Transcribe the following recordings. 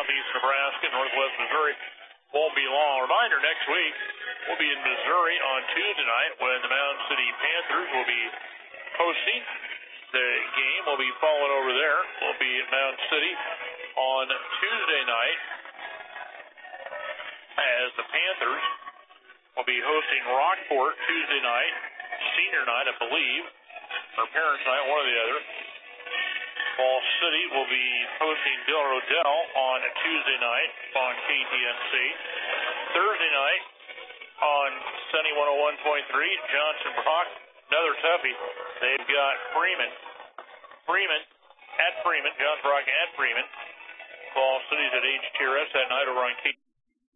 southeast Nebraska, northwest Missouri. Won't be long. Reminder, next week we'll be in Missouri on Tuesday night when the Mound City Panthers will be hosting the game. We'll be following over there. We'll be at Mound City on Tuesday night as the Panthers will be hosting Rockport Tuesday night, senior night, I believe, or parents' night, one or the other. Falls City will be hosting Del Rodell on Tuesday night on KTNC. Thursday night on Sunny 101.3, Johnson Brock, another toughie. They've got Freeman at Freeman, Johnson Brock at Freeman. Falls City's at HTRS that night over on KTNC.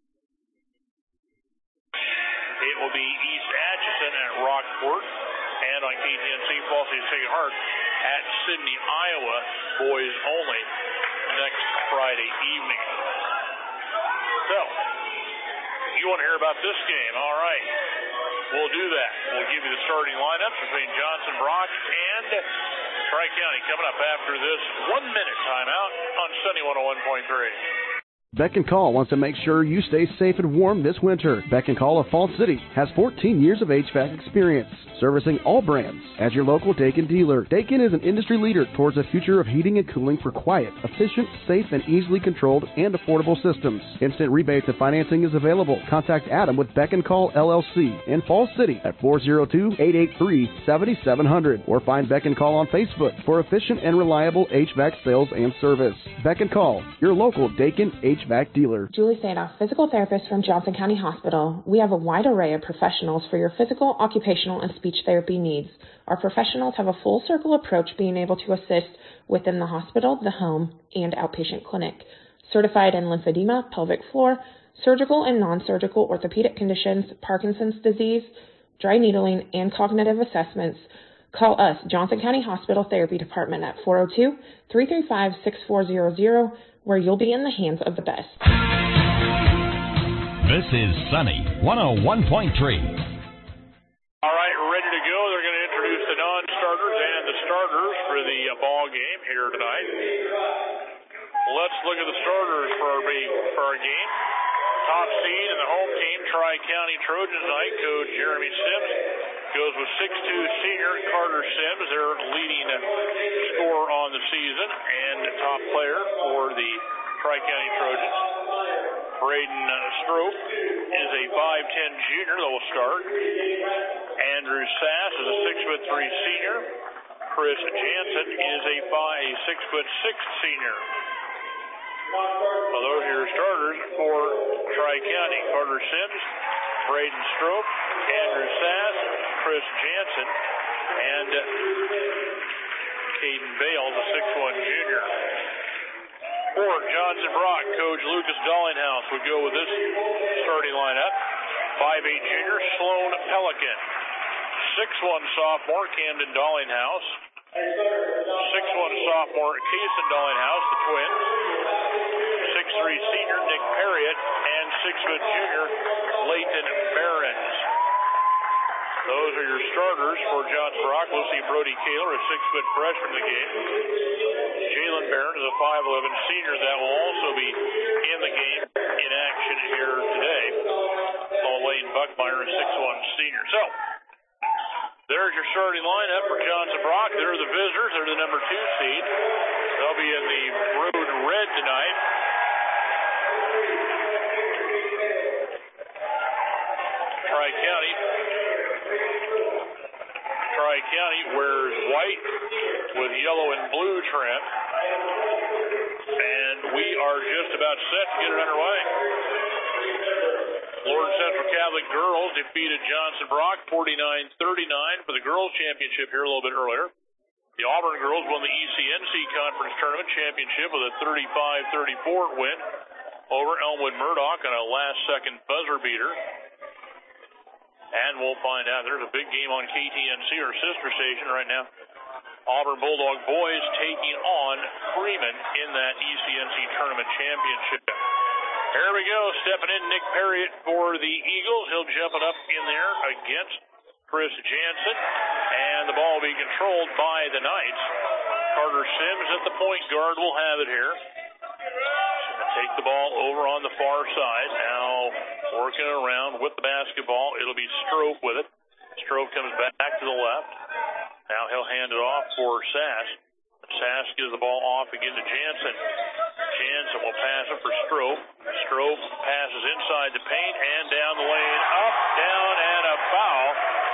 It will be East Atchison at Rockport, and on KTNC, Falls City's taking heart at Sidney, Iowa, boys only, next Friday evening. So, you want to hear about this game? All right, we'll do that. We'll give you the starting lineups between Johnson Brock and Tri-County coming up after this 1-minute timeout on Sunny 101.3. Beck & Call wants to make sure you stay safe and warm this winter. Beck & Call of Falls City has 14 years of HVAC experience, servicing all brands. As your local Daikin dealer, Daikin is an industry leader towards a future of heating and cooling for quiet, efficient, safe, and easily controlled and affordable systems. Instant rebates and financing is available. Contact Adam with Beck & Call LLC in Falls City at 402-883-7700 or find Beck & Call on Facebook for efficient and reliable HVAC sales and service. Beck & Call, your local Daikin HVAC dealer. Julie Sandoff, physical therapist from Johnson County Hospital. We have a wide array of professionals for your physical, occupational, and speech therapy needs. Our professionals have a full circle approach, being able to assist within the hospital, the home, and outpatient clinic. Certified in lymphedema, pelvic floor, surgical and non-surgical orthopedic conditions, Parkinson's disease, dry needling, and cognitive assessments. Call us, Johnson County Hospital Therapy Department, at 402-335-6400, where you'll be in the hands of the best. This is Sunny 101.3. All right, ready to go. They're going to introduce the non-starters and the starters for the ball game here tonight. Let's look at the starters for our game. Top seed in the home team, Tri-County Trojans tonight, Coach Jeremy Sims goes with 6'2" senior Carter Sims, their leading scorer on the season and top player for the Tri-County Trojans. Braden Strope is a 5'10" junior that will start. Andrew Sass is a 6'3" senior. Chris Jansen is a 6'6" senior. Well, those are your starters for Tri-County. Carter Sims, Braden Strope, Andrew Sass, Chris Jansen, and Caden Bales, a 6'1" junior. For Johnson Brock, Coach Lucas Dollinghouse would go with this starting lineup. 5'8" junior, Sloan Pelican. 6'1" sophomore, Camden Dollinghouse. 6'1" sophomore, Cason Dollinghouse, the twins. 6'3" senior, Nick Perriott, and 6' junior, Leighton Behrens. Those are your starters for Johnson Brock. We'll see Brody Kaler, a 6' freshman in the game. Jalen Barron is a 5'11" senior that will also be in the game in action here today. Lane Buckmeyer, a 6'1" senior. So, there's your starting lineup for Johnson Brock. They're the visitors. They're the number 2 seed. They'll be in the road red tonight. Tri-County wears white with yellow and blue trim. And we are just about set to get it underway. Lord Central Catholic girls defeated Johnson Brock 49-39 for the girls' championship here a little bit earlier. The Auburn girls won the ECNC Conference Tournament championship with a 35-34 win over Elmwood Murdoch on a last-second buzzer beater. And we'll find out. There's a big game on KTNC, our sister station, right now. Auburn Bulldog boys taking on Freeman in that ECNC Tournament championship. Here we go, stepping in Nick Perriott for the Eagles. He'll jump it up in there against Chris Jansen, and the ball will be controlled by the Knights. Carter Sims at the point guard will have it here. Take take the ball over on the far side. Now working around with the basketball. It'll be Strope with it. Strope comes back to the left. Now he'll hand it off for Sass. Sass gives the ball off again to Jansen. Jansen will pass it for Strope. Strope passes inside the paint and down the lane. Up, down, and a foul.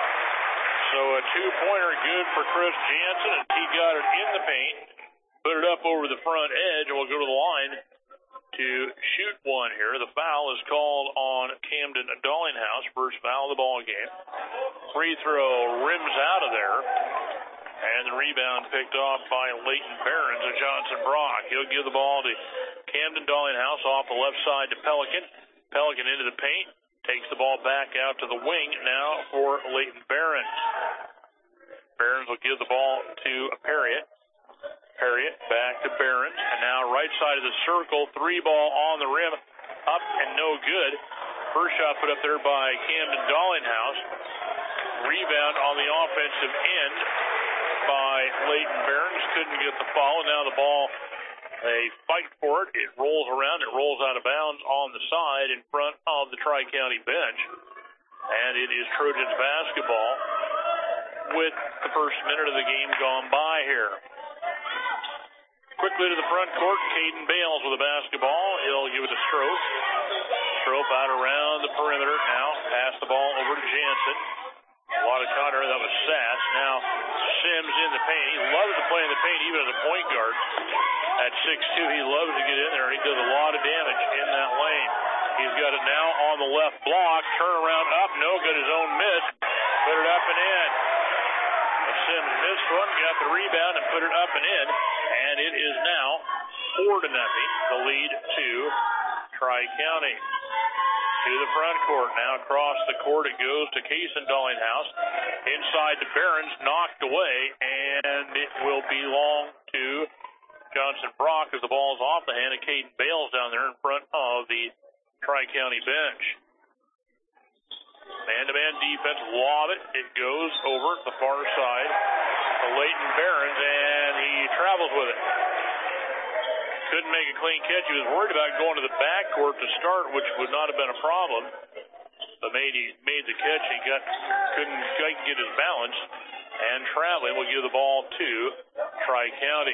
So a two-pointer good for Chris Jansen, and he got it in the paint. Put it up over the front edge, and we'll go to the line to shoot one here. The foul is called on Camden Dallinghouse. First foul of the ball game. Free throw rims out of there. And the rebound picked off by Leighton Behrens of Johnson Brock. He'll give the ball to Camden Dallinghouse off the left side to Pelican. Pelican into the paint. Takes the ball back out to the wing now for Leighton Behrens. Behrens will give the ball to Perriott. Perriott back to Behrens. And now right side of the circle. Three ball on the rim. Up and no good. First shot put up there by Camden Dallinghouse. Rebound on the offensive end by Leighton Behrens. Couldn't get the foul. Now the ball, they fight for it. It rolls around. It rolls out of bounds on the side in front of the Tri-County bench. And it is Trojans basketball with the first minute of the game gone by here. Quickly to the front court, Caden Bales with the basketball. He'll give it to Strope. Strope out around the perimeter now. Pass the ball over to Jansen. A lot of counter. That was Sass. Now Sims in the paint. He loves to play in the paint even as a point guard. At 6'2", he loves to get in there. He does a lot of damage in that lane. He's got it now on the left block. Turnaround up. No good. His own miss. Put it up and in. Sims missed one. Got the rebound and put it up and in. And it is now 4-0. The lead to Tri-County. To the front court. Now across the court it goes to Cason Dallinghouse. Inside to Behrens. Knocked away. And it will belong to Johnson Brock as the ball is off the hand of Caden Bales down there in front of the Tri-County bench. Man-to-man defense. Lob it. It goes over the far side to Leighton Behrens, and he travels with it. Couldn't make a clean catch. He was worried about going to the backcourt to start, which would not have been a problem. But he made the catch. He couldn't get his balance. And traveling will give the ball to Tri-County.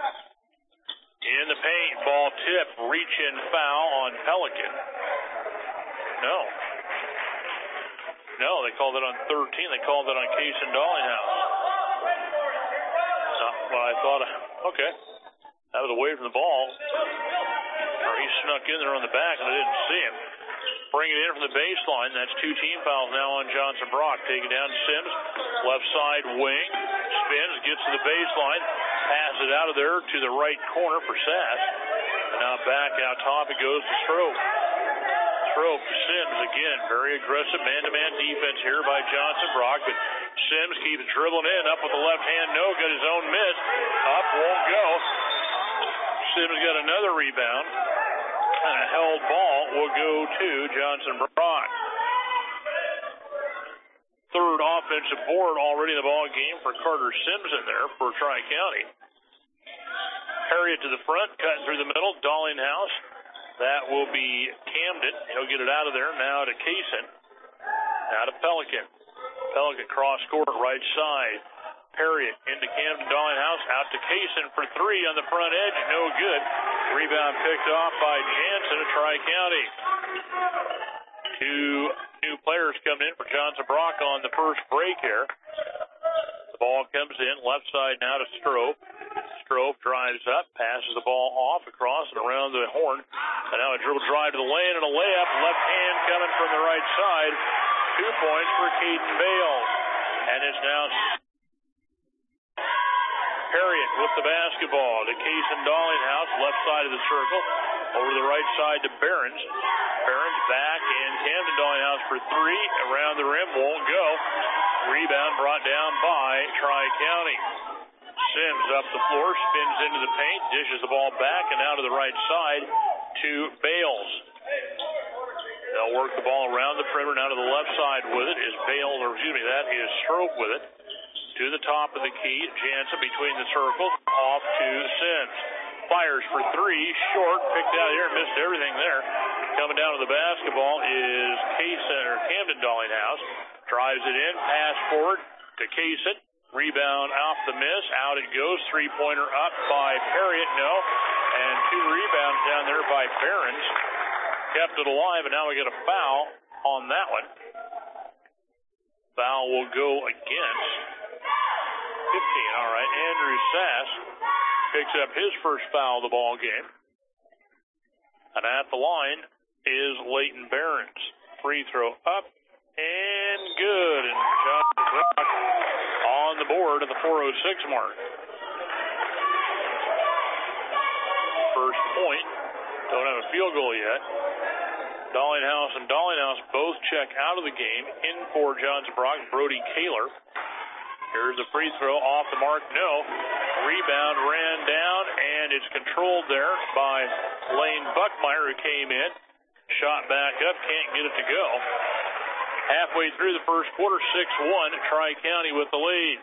In the paint, ball tip, reach-in foul on Pelican. No, they called it on 13. They called it on Cason Dallinghouse. Well, I thought, okay. That was away from the ball. Or he snuck in there on the back and I didn't see him. Bring it in from the baseline. That's two team fouls now on Johnson Brock. Take it down to Sims. Left side wing. Spins, gets to the baseline. Passes it out of there to the right corner for Sass. And now back out top it goes to Strope. Strope to Sims again. Very aggressive man-to-man defense here by Johnson Brock. But Sims keeps dribbling in. Up with the left hand. No good. His own miss. Up, won't go. Sims got another rebound. And a held ball will go to Johnson Brock. Third offensive board already in the ball game for Carter Simpson there for Tri-County. Harriet to the front, cutting through the middle. Dallinghouse. That will be Camden. He'll get it out of there. Now to Cason. Now to Pelican. Pelican cross court right side. Harriet into Camden Dallinghouse. Out to Cason for three on the front edge. No good. Rebound picked off by Jansen of Tri-County. Two new players coming in for Johnson Brock on the first break here. The ball comes in. Left side now to Strope. Strope drives up, passes the ball off, across and around the horn. And now a dribble drive to the lane and a layup. Left hand coming from the right side. 2 points for Caden Bales. And it's now Harriet with the basketball to Cason Dallinghouse, left side of the circle. Over to the right side to Behrens. Behrens back, and Camden Dallinghouse for three. Around the rim, won't go. Rebound brought down by Tri-County. Sims up the floor, spins into the paint, dishes the ball back, and out to the right side to Bales. They'll work the ball around the perimeter. Now to the left side with it is that is Strope with it. To the top of the key, Jansen between the circles, off to Sims. fires for three, short, picked out here, missed everything there. Coming down to the basketball is Camden Dollinghouse. Drives it in, pass forward to Kaysen. Rebound off the miss, out it goes. Three-pointer up by Perriott, no. And two rebounds down there by Behrens. Kept it alive, and now we get a foul on that one. Foul will go against 15. All right, Andrew Sass picks up his first foul of the ball game. And at the line is Leighton Behrens. Free throw up and good. And Johnson Brock on the board at the 4:06 mark. First point. Don't have a field goal yet. Dollinghouse and Dollinghouse both check out of the game. In for Johnson Brock, Brody Kaler. Here's a free throw off the mark. No. Rebound ran down, and it's controlled there by Lane Buckmeyer, who came in. Shot back up, can't get it to go. Halfway through the first quarter, 6-1, Tri-County with the lead.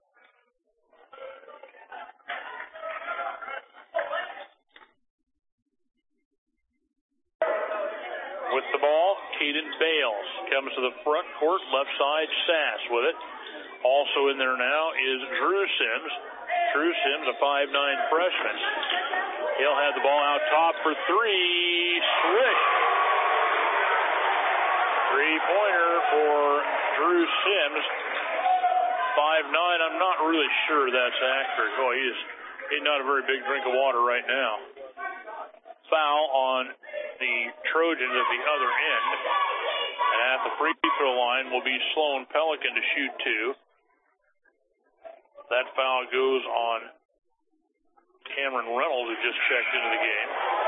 With the ball, Caden Bales comes to the front court, left side, Sass with it. Also in there now is Drew Sims. Drew Sims, a 5'9" freshman. He'll have the ball out top for three. Swish! Three-pointer for Drew Sims. 5'9". I'm not really sure that's accurate. Oh, he's not a very big drink of water right now. Foul on the Trojans at the other end. And at the free throw line will be Sloan Pelican to shoot two. That foul goes on Cameron Reynolds, who just checked into the game.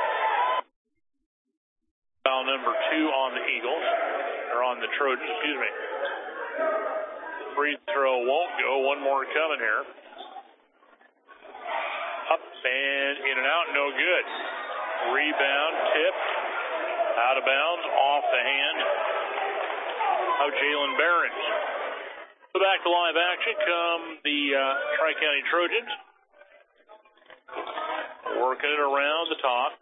Foul number 2 on the Eagles, or on the Trojans, excuse me. Free throw won't go. One more coming here. Up and in and out, no good. Rebound, tipped, out of bounds, off the hand of Jalen Behrens. So back to live action come the Tri-County Trojans. Working it around the top.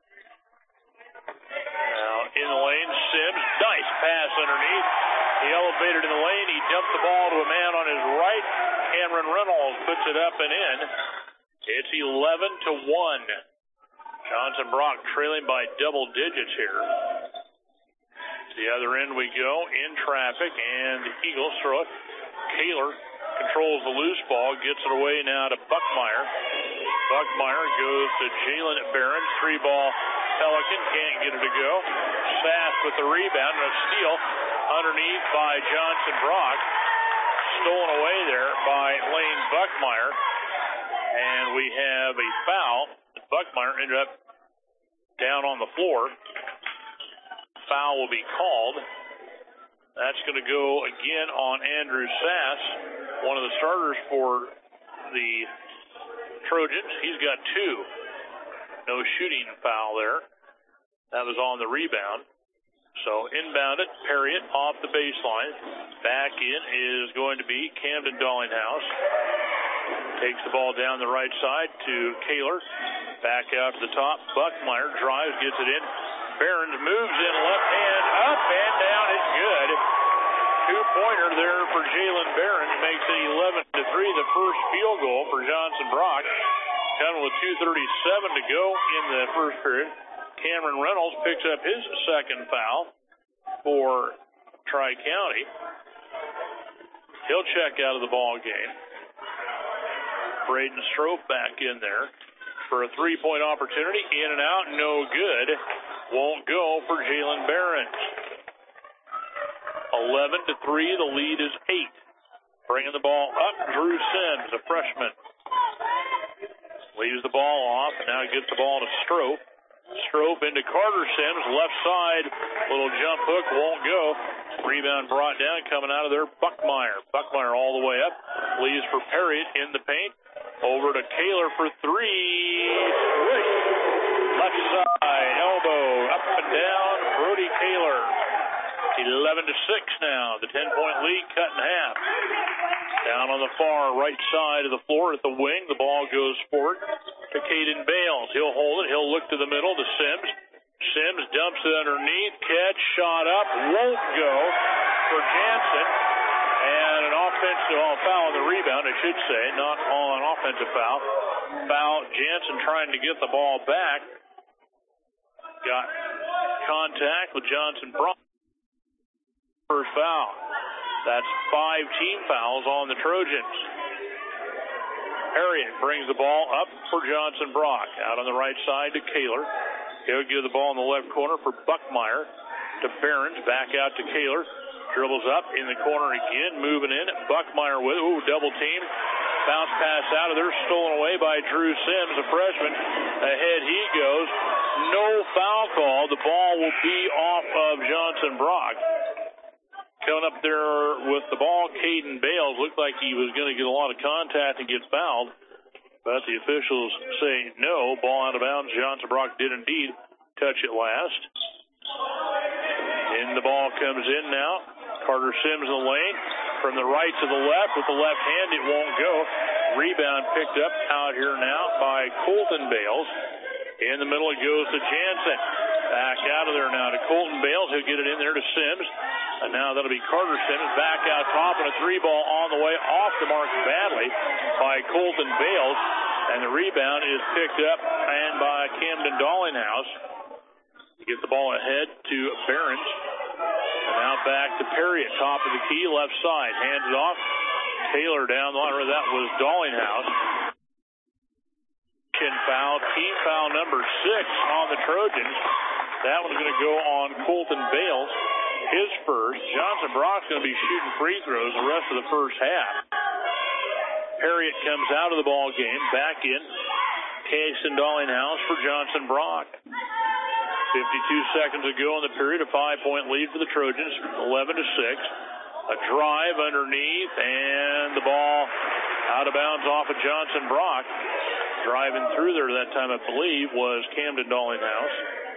Now in the lane, Sims, nice pass underneath. He elevated in the lane, he dumped the ball to a man on his right. Cameron Reynolds puts it up and in. It's 11-1. Johnson Brock trailing by double digits here. To the other end we go, in traffic, and the Eagles throw it. Kaler controls the loose ball, gets it away now to Buckmeyer. Buckmeyer goes to Jalen Behrens. Three-ball Pelican, can't get it to go. Sass with the rebound, and a steal underneath by Johnson Brock. Stolen away there by Lane Buckmeyer. And we have a foul. Buckmeyer ended up down on the floor. Foul will be called. That's going to go again on Andrew Sass, one of the starters for the Trojans. He's got 2. No shooting foul there. That was on the rebound. So inbound it, Perriott off the baseline. Back in is going to be Camden Dollinghouse. Takes the ball down the right side to Kaler. Back out to the top. Buckmeyer drives, gets it in. Behrens moves in left hand, up and down. It's good. Two-pointer there for Jalen Behrens. Makes it 11-3. The first field goal for Johnson Brock. Coming with 2:37 to go in the first period. Cameron Reynolds picks up his second foul for Tri-County. He'll check out of the ball game. Braden Strope back in there for a three-point opportunity. In and out, no good. Won't go for Jalen Behrens. 11-3, the lead is 8. Bringing the ball up, Drew Sims, a freshman. Leaves the ball off, and now gets the ball to Strope. Strope into Carter Sims, left side. Little jump hook, won't go. Rebound brought down, coming out of there, Buckmeyer. Buckmeyer all the way up. Leaves for Perriott in the paint. Over to Kaler for three. Swish. Left side, elbow, up and down, Brody Kaler. 11-6 now. The 10-point lead cut in half. Down on the far right side of the floor at the wing, the ball goes forward. to Caden Bales. He'll hold it. He'll look to the middle to Sims. Sims dumps it underneath. Catch, shot up. Won't go for Jansen. And an offensive foul on the rebound, I should say. Not on offensive foul. Foul. Jansen trying to get the ball back. Got contact with Johnson Brock. First foul. That's 5 team fouls on the Trojans. Harriet brings the ball up for Johnson Brock. Out on the right side to Kaler. He'll give the ball in the left corner for Buckmeyer. To Behrens. Back out to Kaler. Dribbles up in the corner again. Moving in. Buckmeyer with double team. Bounce pass out of there. Stolen away by Drew Sims, a freshman. Ahead he goes. No foul call. The ball will be off of Johnson Brock. Coming up there with the ball, Caden Bales looked like he was going to get a lot of contact and get fouled. But the officials say no. Ball out of bounds. Johnson Brock did indeed touch it last. And the ball comes in now. Carter Sims in the lane. From the right to the left. With the left hand, it won't go. Rebound picked up out here now by Colton Bales. In the middle, it goes to Jansen. Back out of there now to Colton Bales. He'll get it in there to Sims. And now that'll be Carter Sims back out top, and a 3-ball on the way off the mark badly by Colton Bales. And the rebound is picked up and by Camden Dollinghouse. Get the ball ahead to Behrens. And now back to Perry at top of the key, left side. Hands it off. Taylor down the line. That was Dollinghouse. Foul, team foul number 6 on the Trojans. That one's going to go on Colton Bales. His first. Johnson Brock's going to be shooting free throws the rest of the first half. Harriet comes out of the ball game. Back in. Casey Dollinghouse for Johnson Brock. 52 seconds to go in the period. A 5-point lead for the Trojans. 11-6. A drive underneath, and the ball out of bounds off of Johnson Brock. Driving through there that time, I believe, was Camden Dollinghouse.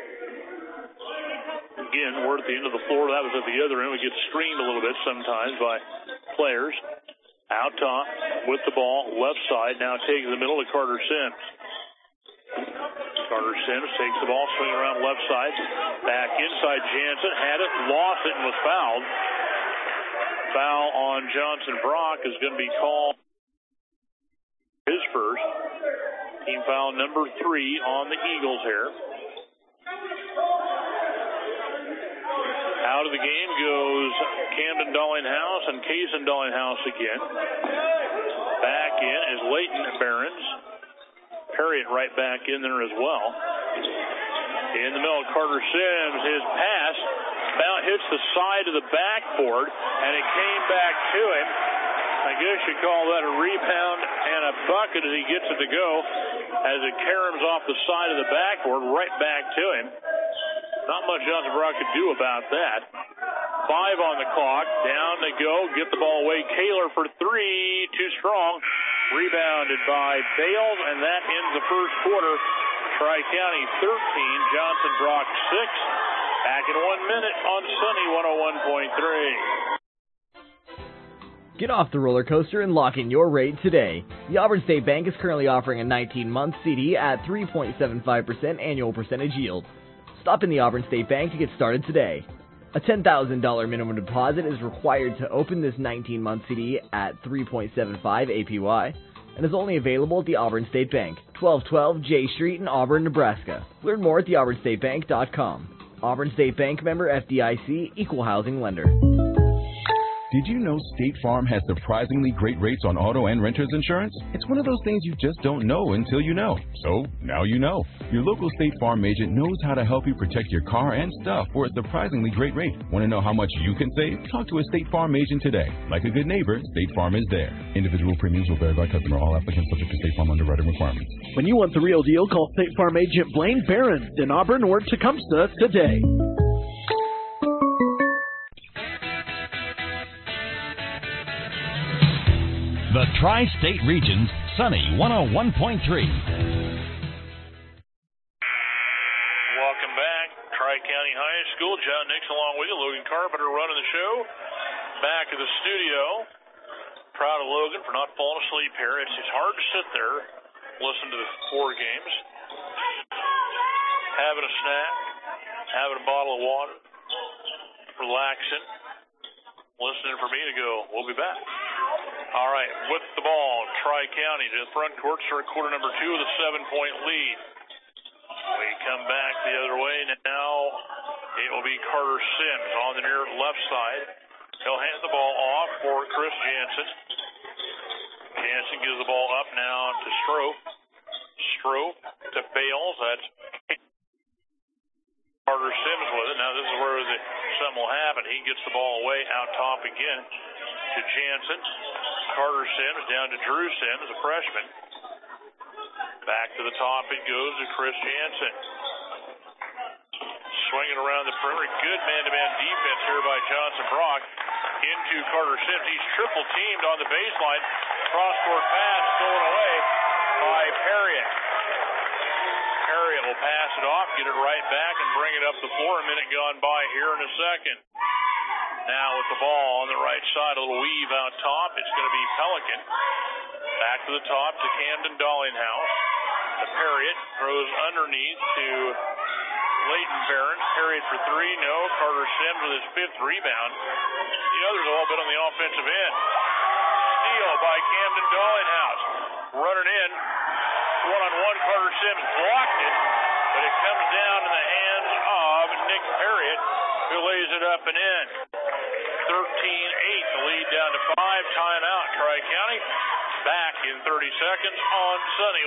Again, we're at the end of the floor. That was at the other end. We get screened a little bit sometimes by players. Out top with the ball, left side. Now taking the middle to Carter Sims. Carter Sims takes the ball, swinging around left side. Back inside Jansen. Had it, lost it, and was fouled. Foul on Johnson Brock is going to be called his first. Team foul number 3 on the Eagles here. Out of the game goes Camden Dollinghouse and Kaysen Dollinghouse again. Back in is Leighton Behrens. Harriet right back in there as well. In the middle, Carter Sims, his pass hits the side of the backboard, and it came back to him. I guess you call that a rebound and a bucket as he gets it to go, as it caroms off the side of the backboard right back to him. Not much Johnson Brock could do about that. 5 on the clock. Down they go. Get the ball away. Kaler for 3. Too strong. Rebounded by Bales, and that ends the first quarter. Tri-County 13, Johnson Brock 6. Back in 1 minute on Sunny 101.3. Get off the roller coaster and lock in your rate today. The Auburn State Bank is currently offering a 19-month CD at 3.75% annual percentage yield. Stop in the Auburn State Bank to get started today. A $10,000 minimum deposit is required to open this 19-month CD at 3.75 APY and is only available at the Auburn State Bank, 1212 J Street in Auburn, Nebraska. Learn more at theauburnstatebank.com. Auburn State Bank member FDIC, equal housing lender. Did you know State Farm has surprisingly great rates on auto and renter's insurance? It's one of those things you just don't know until you know. So, now you know. Your local State Farm agent knows how to help you protect your car and stuff for a surprisingly great rate. Want to know how much you can save? Talk to a State Farm agent today. Like a good neighbor, State Farm is there. Individual premiums will vary by customer. All applicants subject to State Farm underwriting requirements. When you want the real deal, call State Farm agent Blaine Barron in Auburn or Tecumseh today. The Tri-State Region's Sunny 101.3. Welcome back. Tri-County High School. John Nix along with you. Logan Carpenter running the show. Back at the studio. Proud of Logan for not falling asleep here. It's hard to sit there listen to the 4 games, having a snack, having a bottle of water, relaxing, listening for me to go, we'll be back. All right, with the ball, Tri-County to the front court, start quarter number 2 with a 7-point lead. We come back the other way. Now it will be Carter Sims on the near left side. He'll hand the ball off for Chris Jansen. Jansen gives the ball up now to Strope. Strope to Bales. That's Carter Sims with it. Now this is where something will happen. He gets the ball away out top again to Jansen. Carter Sims down to Drew Sims, a freshman. Back to the top it goes to Chris Jansen. Swinging around the perimeter. Good man-to-man defense here by Johnson Brock into Carter Sims. He's triple teamed on the baseline. Cross-court pass stolen away by Perriott. Perriott will pass it off, get it right back, and bring it up the floor. A minute gone by here in a second. Now with the ball on the right side, a little weave out top. It's going to be Pelican. Back to the top to Camden Dollinghouse. The Perriott throws underneath to Leighton Barron. Perriott for 3, no. Carter Sims with his 5th rebound. The others have all been on the offensive end. Steal by Camden Dollinghouse. Running in. One-on-one, Carter Sims blocked it, but it comes down in the hands of Nick Perriott, who lays it up and in. 13-8, the lead down to 5. Timeout, Tri-County. Back in 30 seconds on Sunny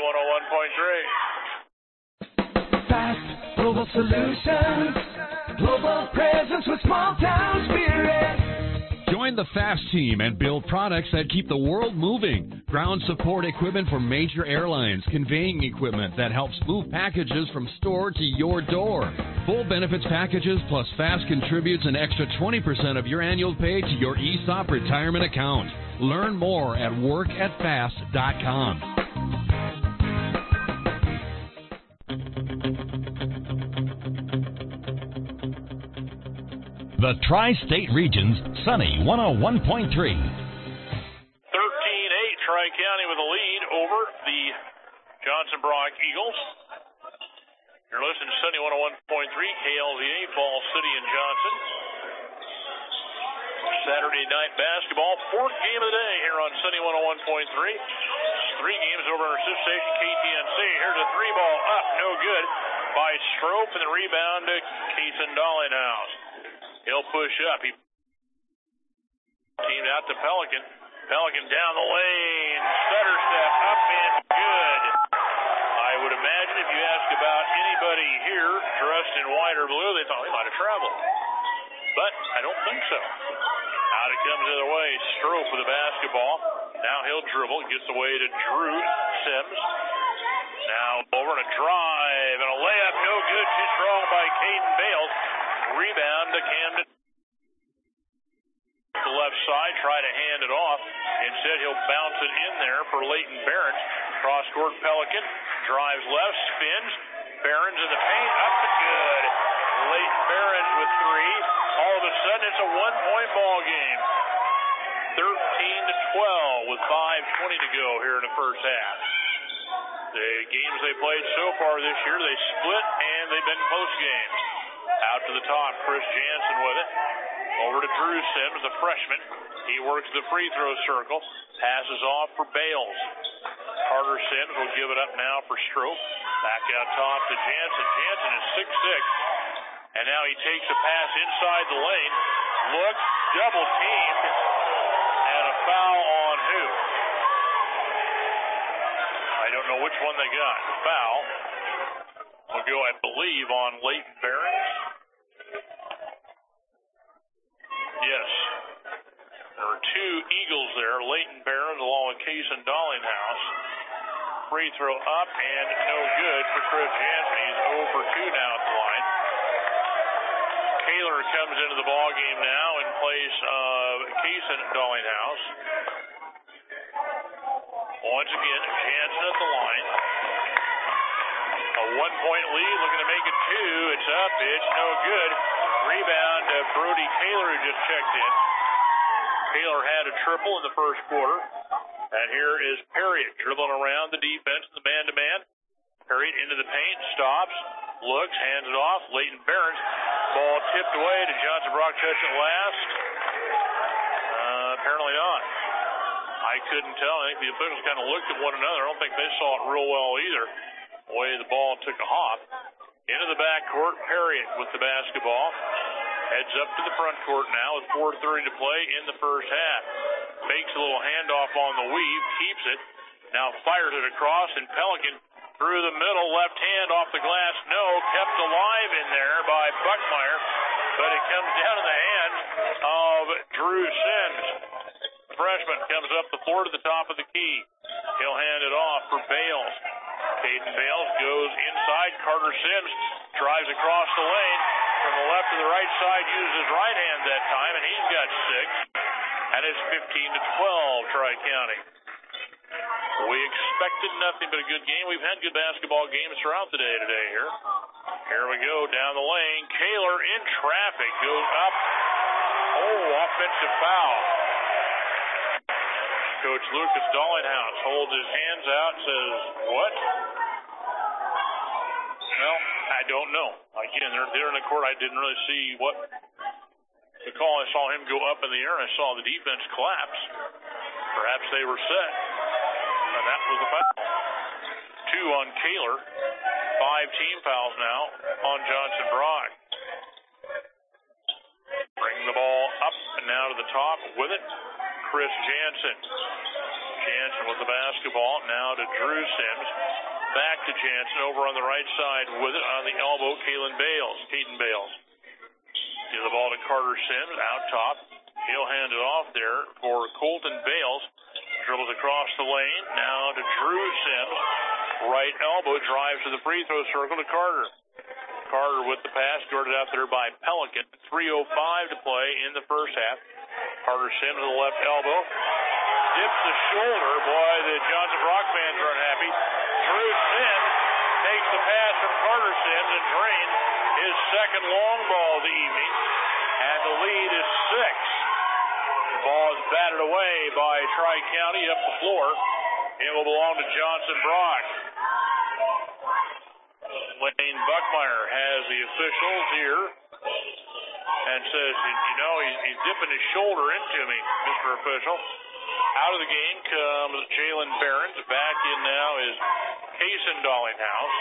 101.3. Fast Global Solutions, global presence with small town spirit. Join the FAST team and build products that keep the world moving. Ground support equipment for major airlines, conveying equipment that helps move packages from store to your door. Full benefits packages plus FAST contributes an extra 20% of your annual pay to your ESOP retirement account. Learn more at workatfast.com. The Tri-State Region's Sunny 101.3. 13-8, Tri-County with a lead over the Johnson Brock Eagles. You're listening to Sunny 101.3, KLZA, Fall City and Johnson. Saturday night basketball, 4th game of the day here on Sunny 101.3. 3 games over on our sister station, KTNC. Here's a 3-ball up, no good by Strope, and the rebound to Cason Dollinghouse. He'll push up. He teamed out to Pelican. Pelican down the lane. Stutter step up and good. I would imagine if you ask about anybody here dressed in white or blue, they thought he might have traveled. But I don't think so. Out it comes the other way. Strope with the basketball. Now he'll dribble. Gets away to Drew Sims. Now over and a drive and a layup. No good. Too strong by Caden Bales. Rebound to Camden. The left side. Try to hand it off. Instead he'll bounce it in there for Leighton Barron. Cross-court Pelican. Drives left. Spins. Barron's in the paint. Up and good. Leighton Barron with 3. All of a sudden, it's a 1-point ball game. 13-12 with 5:20 to go here in the first half. The games they played so far this year, they split and they've been close games. Out to the top, Chris Jansen with it. Over to Drew Sims, the freshman. He works the free throw circle. Passes off for Bales. Carter Sims will give it up now for Strope. Back out top to Jansen. Jansen is 6'6". And now he takes a pass inside the lane. Looks, double teamed, and a foul on who? I don't know which one they got. The foul will go, I believe, on Leighton Barron. Yes. There are 2 Eagles there. Leighton Barron along with Cason Dollinghouse. Free throw up and no good for Chris Jansen. He's 0 for 2 now at the line. Taylor comes into the ball game now in place of Cason Dollinghouse. Once again, Jansen at the line. A 1-point lead, looking to make it 2. It's up, it's no good. Rebound to Brody Taylor, who just checked in. Taylor had a triple in the first quarter. And here is Perriott dribbling around the defense, the man-to-man. Perriott into the paint, stops, looks, hands it off. Leighton Behrens, ball tipped away. Did Johnson Brock touch it last? Apparently not. I couldn't tell. I think the officials kind of looked at one another. I don't think they saw it real well either, the way the ball took a hop. Into the backcourt, Perriott with the basketball. Heads up to the front court now with 4:30 to play in the first half. Makes a little handoff on the weave, keeps it. Now fires it across, and Pelican through the middle, left hand off the glass. No, kept alive in there by Buckmeyer, but it comes down in the hands of Drew Sims. The freshman comes up the floor to the top of the key. He'll hand it off for Bales. Caden Bales goes inside. Carter Sims drives across the lane from the left to the right side, uses his right hand that time, and he's got 6. And it's 15-12, Tri-County. We expected nothing but a good game. We've had good basketball games throughout the day today here. Here we go down the lane. Kaler in traffic goes up. Oh, offensive foul. Coach Lucas Dollinghouse holds his hands out and says, what? Well, I don't know. Again, they're there in the court. I didn't really see what the call. I saw him go up in the air, and I saw the defense collapse. Perhaps they were set. And that was a foul. 2 on Kaler. 5 team fouls now on Johnson Brock. Bring the ball up and now to the top with it. Chris Jansen. Jansen with the basketball. Now to Drew Sims. Back to Jansen over on the right side with it. On the elbow, Caden Bales. Gives the ball to Carter Sims out top. He'll hand it off there for Colton Bales. Dribbles across the lane. Now to Drew Sims. Right elbow drives to the free throw circle to Carter. Carter with the pass, guarded out there by Pelican. 3:05 to play in the first half. Carter Sims with the left elbow. Dips the shoulder. Boy, the Johnson Brock fans are unhappy. Drew Sims takes the pass from Carter Sims and drains his second long ball of the evening. And the lead is 6. The ball is batted away by Tri-County up the floor. It will belong to Johnson Brock. Lane Buckmeyer has the officials here and says, he's dipping his shoulder into me, Mr. Official. Out of the game comes Jalen Behrens. Back in now is Cason Dollinghouse.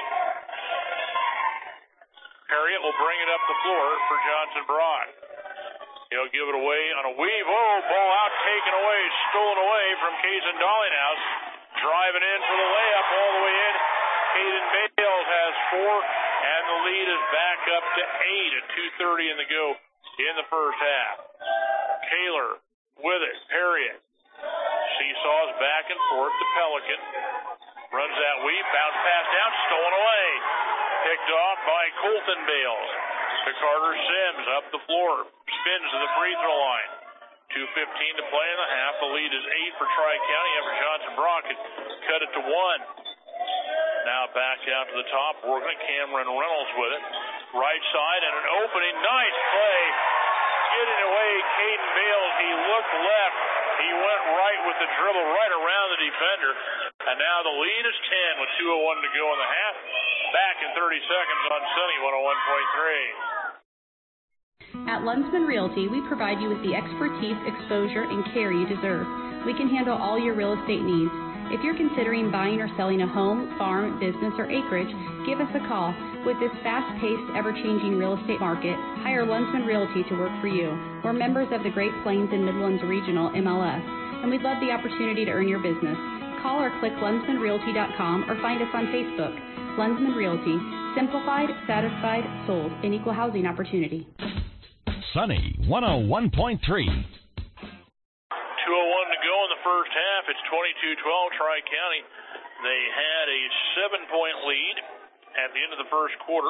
Perriott will bring it up the floor for Johnson Brock. He'll give it away on a weave. Oh, ball out, taken away, stolen away from Cason Dollinghouse. Driving in for the layup all the way in. Caden Bales has 4, and the lead is back up to 8 at 2:30 in the go in the first half. Kaler with it. Perriott seesaws back and forth to Pelican. Runs that weave, bounce pass down, stolen away. Picked off by Colton Bales. To Carter Sims up the floor. Spins to the free throw line. 2:15 to play in the half. The lead is 8 for Tri-County after Johnson Brock had cut it to 1. Now back out to the top, working it. Cameron Reynolds with it. Right side and an opening. Nice play. Getting away, Caden Bales. He looked left. He went right with the dribble right around the defender. And now the lead is 10 with 2:01 to go in the half. Back in 30 seconds on Sunny 101.3. At Lunsman Realty, we provide you with the expertise, exposure, and care you deserve. We can handle all your real estate needs. If you're considering buying or selling a home, farm, business, or acreage, give us a call. With this fast-paced, ever-changing real estate market, hire Lunsman Realty to work for you. We're members of the Great Plains and Midlands Regional MLS, and we'd love the opportunity to earn your business. Call or click lunsmanrealty.com or find us on Facebook. Lunsman Realty. Simplified, satisfied, sold. An equal housing opportunity. Sunny 101.3. 2:01 to go in the first half. It's 22-12 Tri-County. They had a 7-point lead at the end of the first quarter.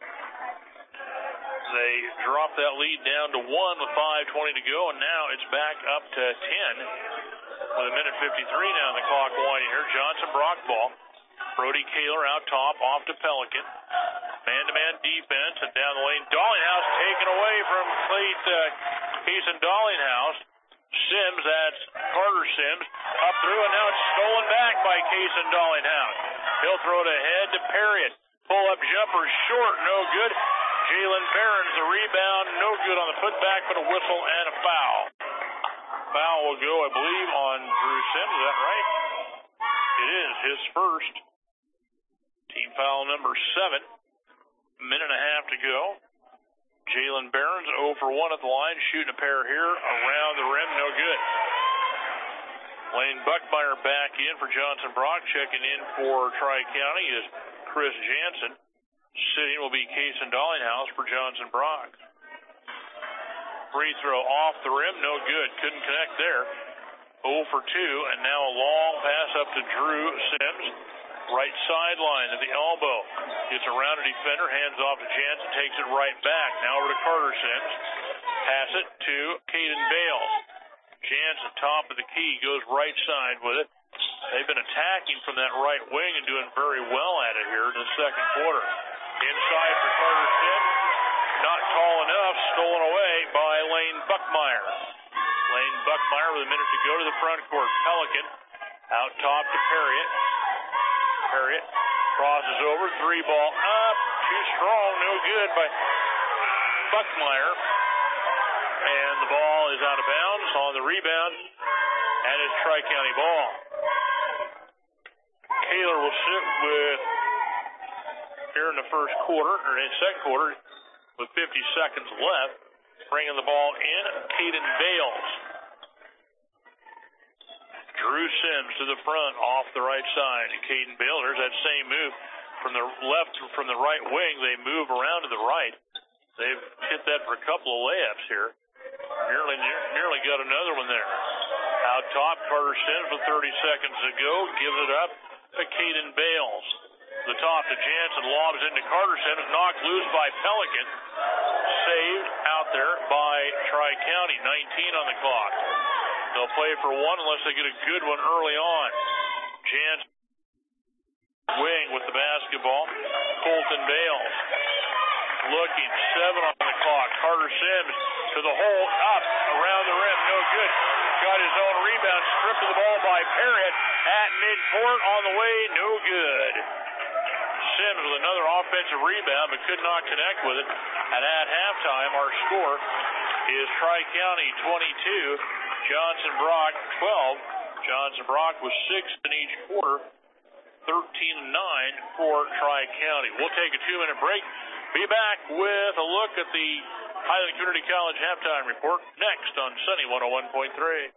They dropped that lead down to 1 with 5:20 to go, and now it's back up to 10 with 1:53 now on the clock winding here. Johnson Brock ball. Brody Kaler out top, off to Pelican. Man-to-man defense, and down the lane. Dollinghouse taken away from Cason Dollinghouse. Sims, that's Carter Sims. Up through, and now it's stolen back by Kaysen Dollinghouse. He'll throw it ahead to Perriott. Pull-up jumper short, no good. Jalen Barons, the rebound, no good on the putback, but a whistle and a foul. Foul will go, I believe, on Drew Sims. Is that right? It is his first. Team foul number 7. Minute and a half to go. Jalen Barons 0 for 1 at the line, shooting a pair here around the rim, no good. Lane Buckmeyer back in for Johnson Brock. Checking in for Tri-County is Chris Jansen. Sitting will be Kaysen Dollinghouse for Johnson Brock. Free throw off the rim, no good. Couldn't connect there. 0 for 2, and now a long pass up to Drew Sims. Right sideline at the elbow. Gets around a defender, hands off to Jansen, takes it right back. Now over to Carter Sims. Pass it to Caden Bales. Jansen, top of the key, goes right side with it. They've been attacking from that right wing and doing very well at it here in the second quarter. Inside for Carter Sims. Not tall enough, stolen away by Lane Buckmeyer. Lane Buckmeyer with a minute to go to the front court. Pelican out top to Perriott. Perriott crosses over, 3-ball up, too strong, no good by Buckmeyer. And the ball is out of bounds on the rebound, and it's Tri-County ball. Kaler will sit with, here in the first quarter, or in the second quarter, with 50 seconds left, bringing the ball in, Caden Bales. Drew Sims to the front, off the right side. Caden Bales, there's that same move from the left, from the right wing. They move around to the right. They've hit that for a couple of layups here. Nearly got another one there. Out top, Carter Sims with 30 seconds to go. Gives it up to Caden Bales. The top to Jansen, lobs into Carter Sims, knocked loose by Pelican. Saved out there by Tri-County, 19 on the clock. They'll play for one unless they get a good one early on. Jansen wing with the basketball. Colton Bales looking, 7 on the clock. Carter Sims to the hole, up, around the rim, no good. Got his own rebound, stripped of the ball by Perriott at midcourt, on the way, no good. Sims with another offensive rebound, but could not connect with it. And at halftime, our score is Tri-County 22, Johnson Brock 12. Johnson Brock was 6th in each quarter, 13-9 for Tri-County. We'll take a 2-minute break. Be back with a look at the Highland Community College halftime report next on Sunny 101.3.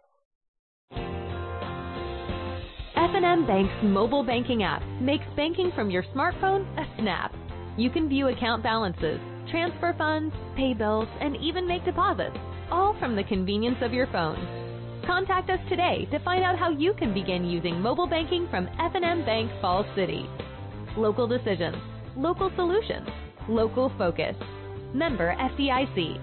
F&M Bank's mobile banking app makes banking from your smartphone a snap. You can view account balances, transfer funds, pay bills, and even make deposits, all from the convenience of your phone. Contact us today to find out how you can begin using mobile banking from F&M Bank Falls City. Local decisions, local solutions, local focus. Member FDIC.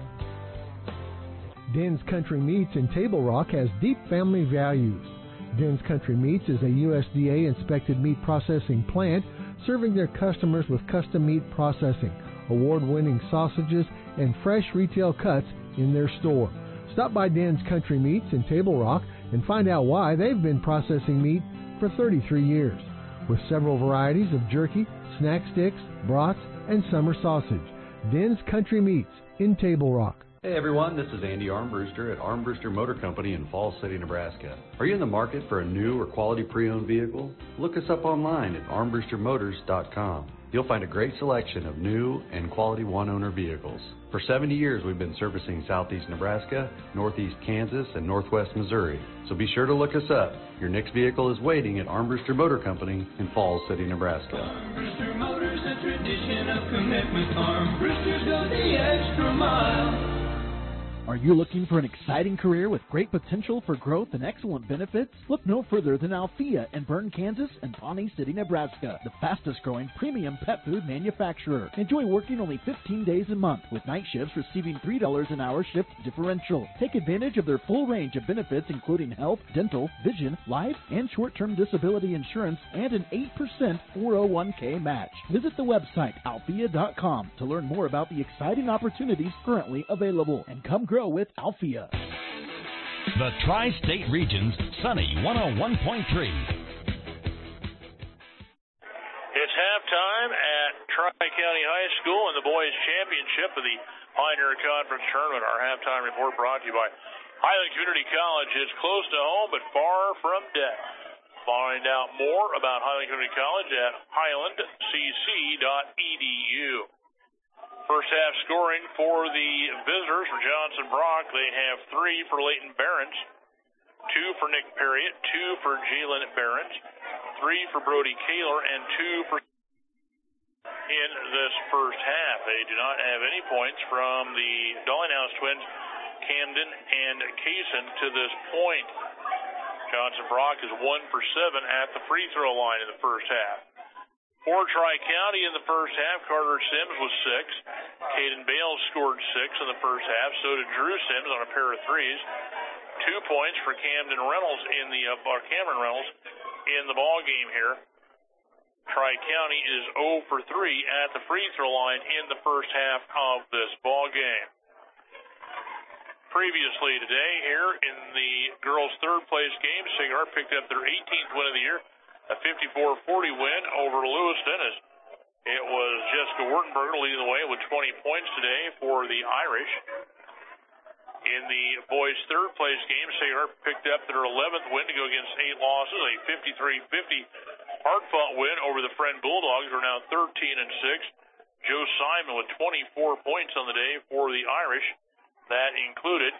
Den's Country Meats in Table Rock has deep family values. Den's Country Meats is a USDA-inspected meat processing plant serving their customers with custom meat processing, award-winning sausages, and fresh retail cuts in their store. Stop by Den's Country Meats in Table Rock and find out why they've been processing meat for 33 years. With several varieties of jerky, snack sticks, brats, and summer sausage. Den's Country Meats in Table Rock. Hey everyone, this is Andy Armbruster at Armbruster Motor Company in Falls City, Nebraska. Are you in the market for a new or quality pre-owned vehicle? Look us up online at armbrustermotors.com. You'll find a great selection of new and quality one-owner vehicles. For 70 years, we've been servicing Southeast Nebraska, Northeast Kansas, and Northwest Missouri. So be sure to look us up. Your next vehicle is waiting at Armbruster Motor Company in Falls City, Nebraska. Armbruster Motors, a tradition of commitment. Armbrusters go the extra mile. Are you looking for an exciting career with great potential for growth and excellent benefits? Look no further than Althea in Bern, Kansas and Pawnee City, Nebraska, the fastest growing premium pet food manufacturer. Enjoy working only 15 days a month with night shifts receiving $3 an hour shift differential. Take advantage of their full range of benefits including health, dental, vision, life, and short-term disability insurance and an 8% 401k match. Visit the website althea.com to learn more about the exciting opportunities currently available and come grow with Althea. The Tri-State Region's Sunny 101.3. It's halftime at Tri-County High School in the boys' championship of the Pioneer Conference Tournament. Our halftime report brought to you by Highland Community College. It's close to home, but far from debt. Find out more about Highland Community College at highlandcc.edu. First half scoring for the visitors for Johnson Brock. They have 3 for Leighton Behrens, 2 for Nick Perriott, 2 for Jalen Behrens, 3 for Brody Kaler, and 2 for in this first half. They do not have any points from the Dollinghouse twins, Camden and Kaysen, to this point. Johnson Brock is 1 for 7 at the free throw line in the first half. For Tri-County in the first half, Carter Sims was 6. Caden Bales scored 6 in the first half. So did Drew Sims on a pair of threes. 2 points for Cameron Reynolds in the ball game here. Tri-County is 0 for 3 at the free throw line in the first half of this ball game. Previously today, here in the girls' third place game, Cigar picked up their 18th win of the year, a 54-40 win over Lewiston. As it was Jessica Wurtenberger leading the way with 20 points today for the Irish. In the boys' third place game, Cigar picked up their 11th win to go against 8 losses, a 53-50 hard-fought win over the Friend Bulldogs, who are now 13-6. Joe Simon with 24 points on the day for the Irish. That included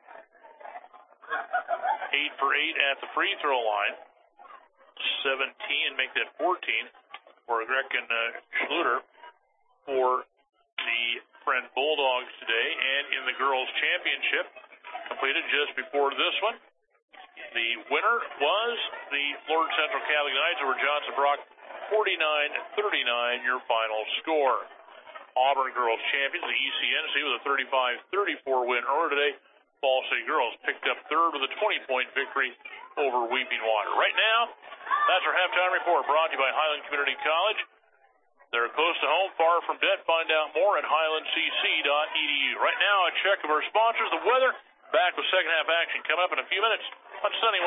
8 for 8 at the free throw line, 17, make that 14 for Gretchen Schluter for the Friend Bulldogs today. And in the girls' championship, completed just before this one, the winner was the Lord Central Catholic Knights over Johnson Brock, 49-39 your final score. Auburn girls champions, the ECNC, with a 35-34 win earlier today. Fall City girls picked up third with a 20-point victory over Weeping Water. Right now, that's our halftime report brought to you by Highland Community College. They're close to home, far from debt. Find out more at highlandcc.edu. Right now, a check of our sponsors, the weather. Back with second half action coming up in a few minutes on Sunny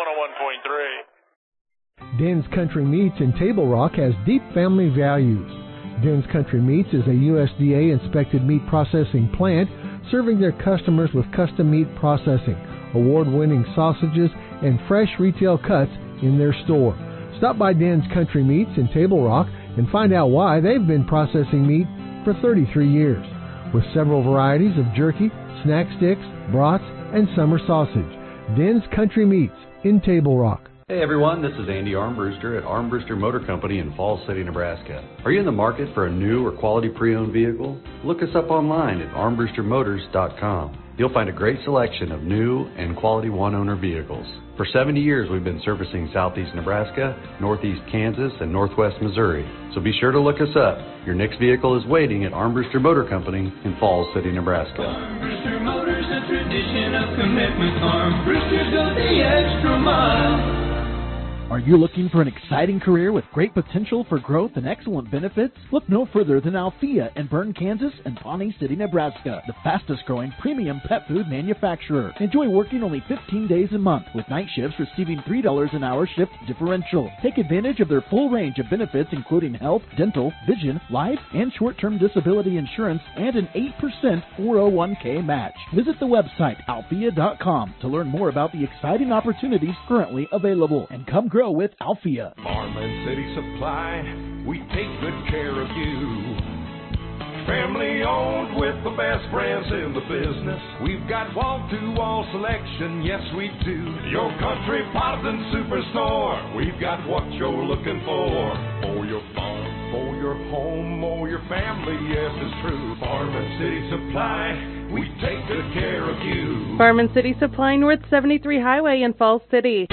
101.3. Den's Country Meats in Table Rock has deep family values. Den's Country Meats is a USDA-inspected meat processing plant serving their customers with custom meat processing, award-winning sausages, and fresh retail cuts in their store. Stop by Den's Country Meats in Table Rock and find out why they've been processing meat for 33 years. With several varieties of jerky, snack sticks, brats, and summer sausage. Den's Country Meats in Table Rock. Hey everyone, this is Andy Armbruster at Armbruster Motor Company in Falls City, Nebraska. Are you in the market for a new or quality pre-owned vehicle? Look us up online at armbrustermotors.com. You'll find a great selection of new and quality one-owner vehicles. For 70 years, we've been servicing southeast Nebraska, northeast Kansas, and northwest Missouri. So be sure to look us up. Your next vehicle is waiting at Armbruster Motor Company in Falls City, Nebraska. Armbruster Motors, a tradition of commitment. Armbruster goes the extra mile. Are you looking for an exciting career with great potential for growth and excellent benefits? Look no further than Althea in Bern, Kansas and Pawnee City, Nebraska, the fastest growing premium pet food manufacturer. Enjoy working only 15 days a month with night shifts receiving $3 an hour shift differential. Take advantage of their full range of benefits including health, dental, vision, life, and short-term disability insurance and an 8% 401k match. Visit the website althea.com to learn more about the exciting opportunities currently available and come grow with Althea. Farm and City Supply, we take good care of you. Family owned with the best brands in the business. We've got wall-to-wall selection, yes we do. Your country Potsdam Superstore, we've got what you're looking for. For your farm, for your home, or your family, yes it's true. Farm and City Supply, we take good care of you. Farm and City Supply, North 73 Highway in Falls City.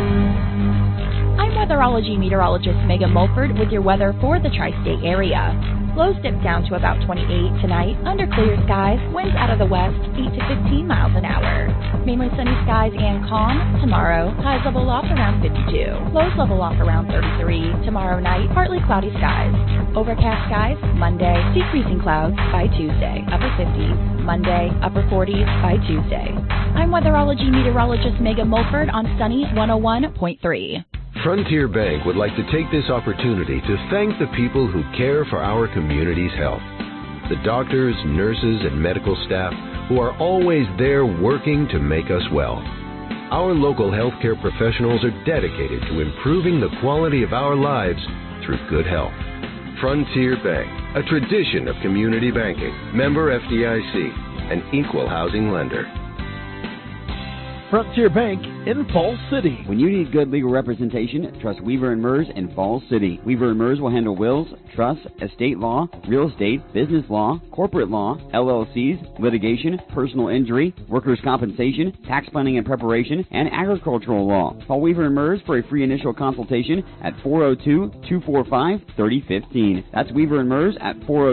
I'm weatherology meteorologist Megan Mulford with your weather for the tri-state area. Lows dip down to about 28 tonight, under clear skies, winds out of the west, 8 to 15 miles an hour. Mainly sunny skies and calm. Tomorrow, highs level off around 52. Lows level off around 33. Tomorrow night, partly cloudy skies. Overcast skies, Monday, decreasing clouds by Tuesday, upper 50s. Monday, upper 40s by Tuesday. I'm weatherology meteorologist Megan Mulford on Sunny 101.3. Frontier Bank would like to take this opportunity to thank the people who care for our community's health. The doctors, nurses, and medical staff who are always there working to make us well. Our local healthcare professionals are dedicated to improving the quality of our lives through good health. Frontier Bank, a tradition of community banking, member FDIC, an equal housing lender. Frontier Bank in Falls City. When you need good legal representation, trust Weaver & Mers in Falls City. Weaver & Mers will handle wills, trusts, estate law, real estate, business law, corporate law, LLCs, litigation, personal injury, workers' compensation, tax planning and preparation, and agricultural law. Call Weaver & Mers for a free initial consultation at 402-245-3015. That's Weaver & Mers at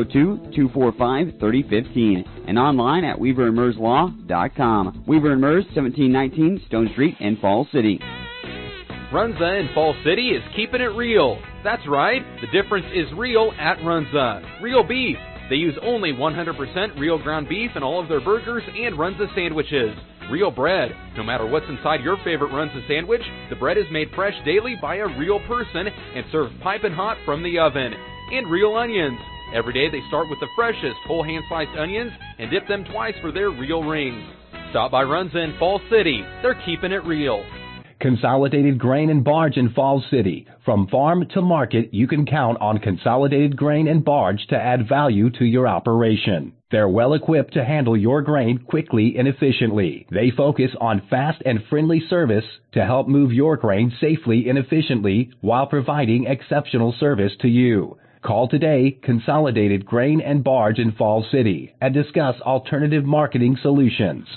402-245-3015 and online at weaverandmerslaw.com. Weaver & Mers, 1719 Stone Street in Falls City. Runza in Falls City is keeping it real. That's right, the difference is real at Runza. Real beef. They use only 100% real ground beef in all of their burgers and Runza sandwiches. Real bread. No matter what's inside your favorite Runza sandwich, the bread is made fresh daily by a real person and served piping hot from the oven. And real onions. Every day they start with the freshest whole hand-sliced onions and dip them twice for their real rings. Stop by Runza in Falls City. They're keeping it real. Consolidated Grain and Barge in Falls City. From farm to market, you can count on Consolidated Grain and Barge to add value to your operation. They're well equipped to handle your grain quickly and efficiently. They focus on fast and friendly service to help move your grain safely and efficiently while providing exceptional service to you. Call today, Consolidated Grain and Barge in Falls City, and discuss alternative marketing solutions.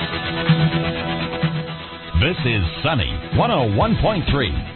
This is Sunny 101.3.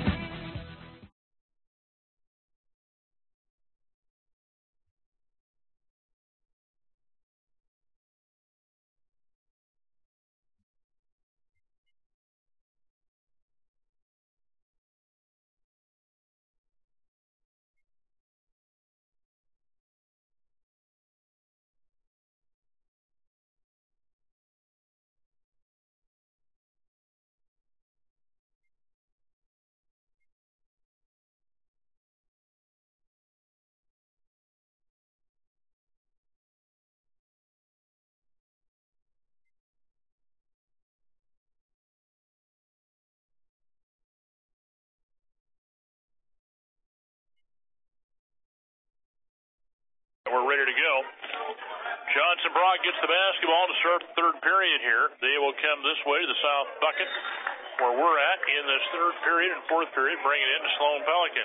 We're ready to go. Johnson Brock gets the basketball to start the third period here. They will come this way to the south bucket where we're at in this third period and fourth period, bring it in to Sloan Pelican.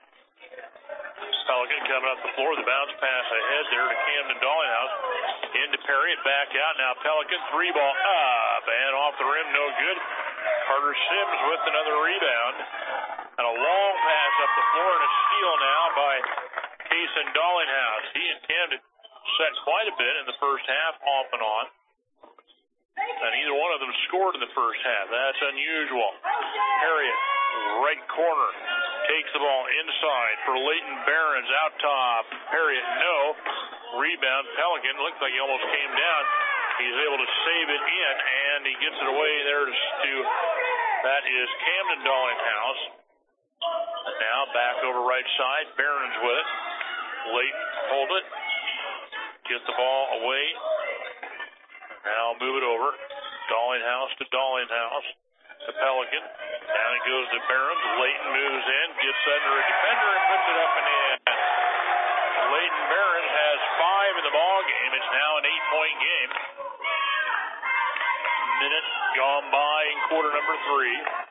Pelican coming up the floor, the bounce pass ahead there to Camden Dollinghouse. Into Perry and back out. Now Pelican, three ball up and off the rim, no good. Carter Sims with another rebound. And a long pass up the floor and a steal now by Cason Dollinghouse. He and Camden set quite a bit in the first half, off and on. And either one of them scored in the first half. That's unusual. Harriet, right corner, takes the ball inside for Leighton Barons out top. Harriet, no. Rebound, Pelican. Looks like he almost came down. He's able to save it in, and he gets it away there to that is Camden Dollinghouse. Now back over right side. Barons with it. Leighton hold it. Get the ball away. Now move it over. Dollinghouse to Dollinghouse. To Pelican. Down it goes to Barons. Leighton moves in. Gets under a defender and puts it up and in. Leighton Barons has 5 in the ball game. It's now an 8-point game. Minute gone by in quarter number 3.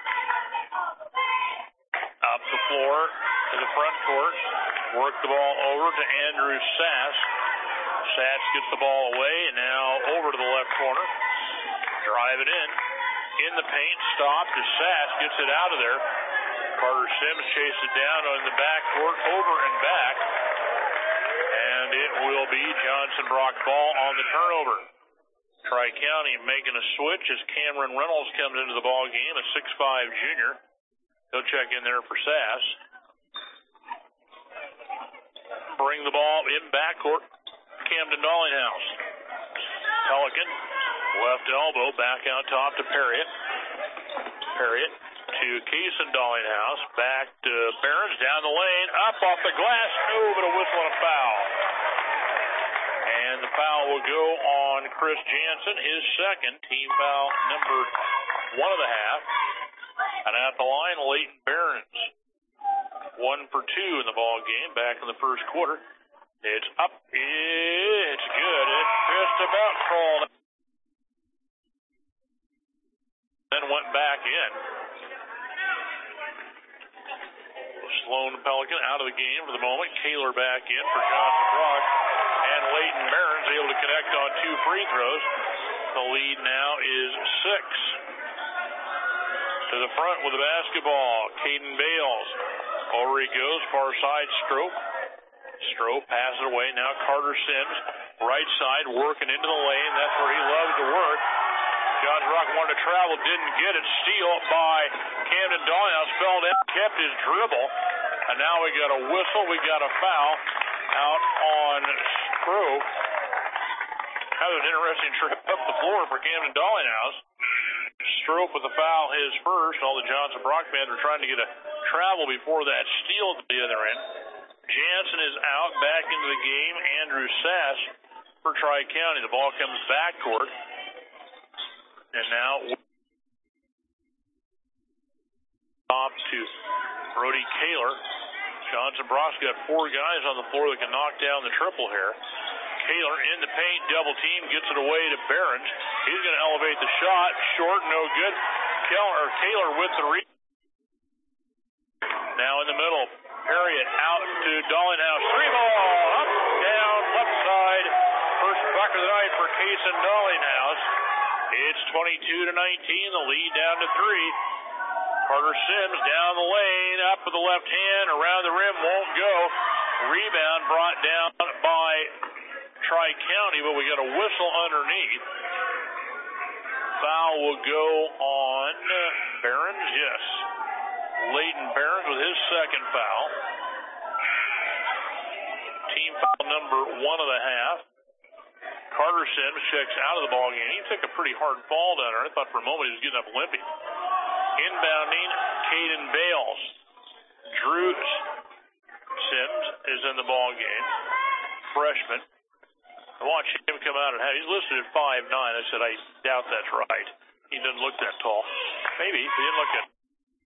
Up the floor to the front court. Work the ball over to Andrew Sass. Sass gets the ball away, and now over to the left corner. Drive it in. In the paint, stopped as Sass gets it out of there. Carter Sims chases it down on the backcourt, over and back. And it will be Johnson Brock ball on the turnover. Tri-County making a switch as Cameron Reynolds comes into the ball game, a 6'5 junior. He'll check in there for Sass. Bring the ball in backcourt. Camden Dollinghouse. Pelican, left elbow, back out top to Perriott. Perriott to Kaysen Dollinghouse, back to Behrens, down the lane, up off the glass, no, but a whistle and a foul. And the foul will go on Chris Jansen, his second, team foul number 1 of the half. And at the line, Leighton Behrens, 1 for 2 in the ball game, back in the first quarter. It's up, it's good, it just about crawled, then went back in. Sloan Pelican out of the game for the moment. Kaler back in for Johnson Brock. And Leighton Behrens able to connect on 2 free throws. The lead now is 6. To the front with the basketball, Caden Bales. Over he goes, far side Strope. Strope passes it away. Now Carter Sims, right side, working into the lane. That's where he loves to work. Johnson Brock wanted to travel, didn't get it. Steal by Camden Dollinghouse, fell down, kept his dribble. And now we got a whistle, we got a foul out on Strope. Kind of an interesting trip up the floor for Camden Dollinghouse. Strope with the foul, his first. All the Johnson Brock fans are trying to get a travel before that steal at the other end. Jansen is out, back into the game. Andrew Sass for Tri-County. The ball comes backcourt. And now off to Brody Kaler. Johnson Brock's got 4 guys on the floor that can knock down the triple here. Kaler in the paint, double team, gets it away to Behrens. He's going to elevate the shot. Short, no good. Kaler with the now in the middle. Perriott out to Dollinghouse. 3-ball, up, down, left side. First bucket of the night for Kaysen Dollinghouse. It's 22-19, the lead down to 3. Carter Sims down the lane, up with the left hand, around the rim, won't go. Rebound brought down by Tri-County, but we got a whistle underneath. Foul will go on Behrens, yes. Leighton Behrens with his second foul. Team foul number 1 of the half. Carter Sims checks out of the ball game. He took a pretty hard fall down there. I thought for a moment he was getting up limping. Inbounding, Caden Bales. Drew Sims is in the ball game. Freshman. I watched him come out and he's listed at 5'9". I said, I doubt that's right. He doesn't look that tall. Maybe. He didn't look that.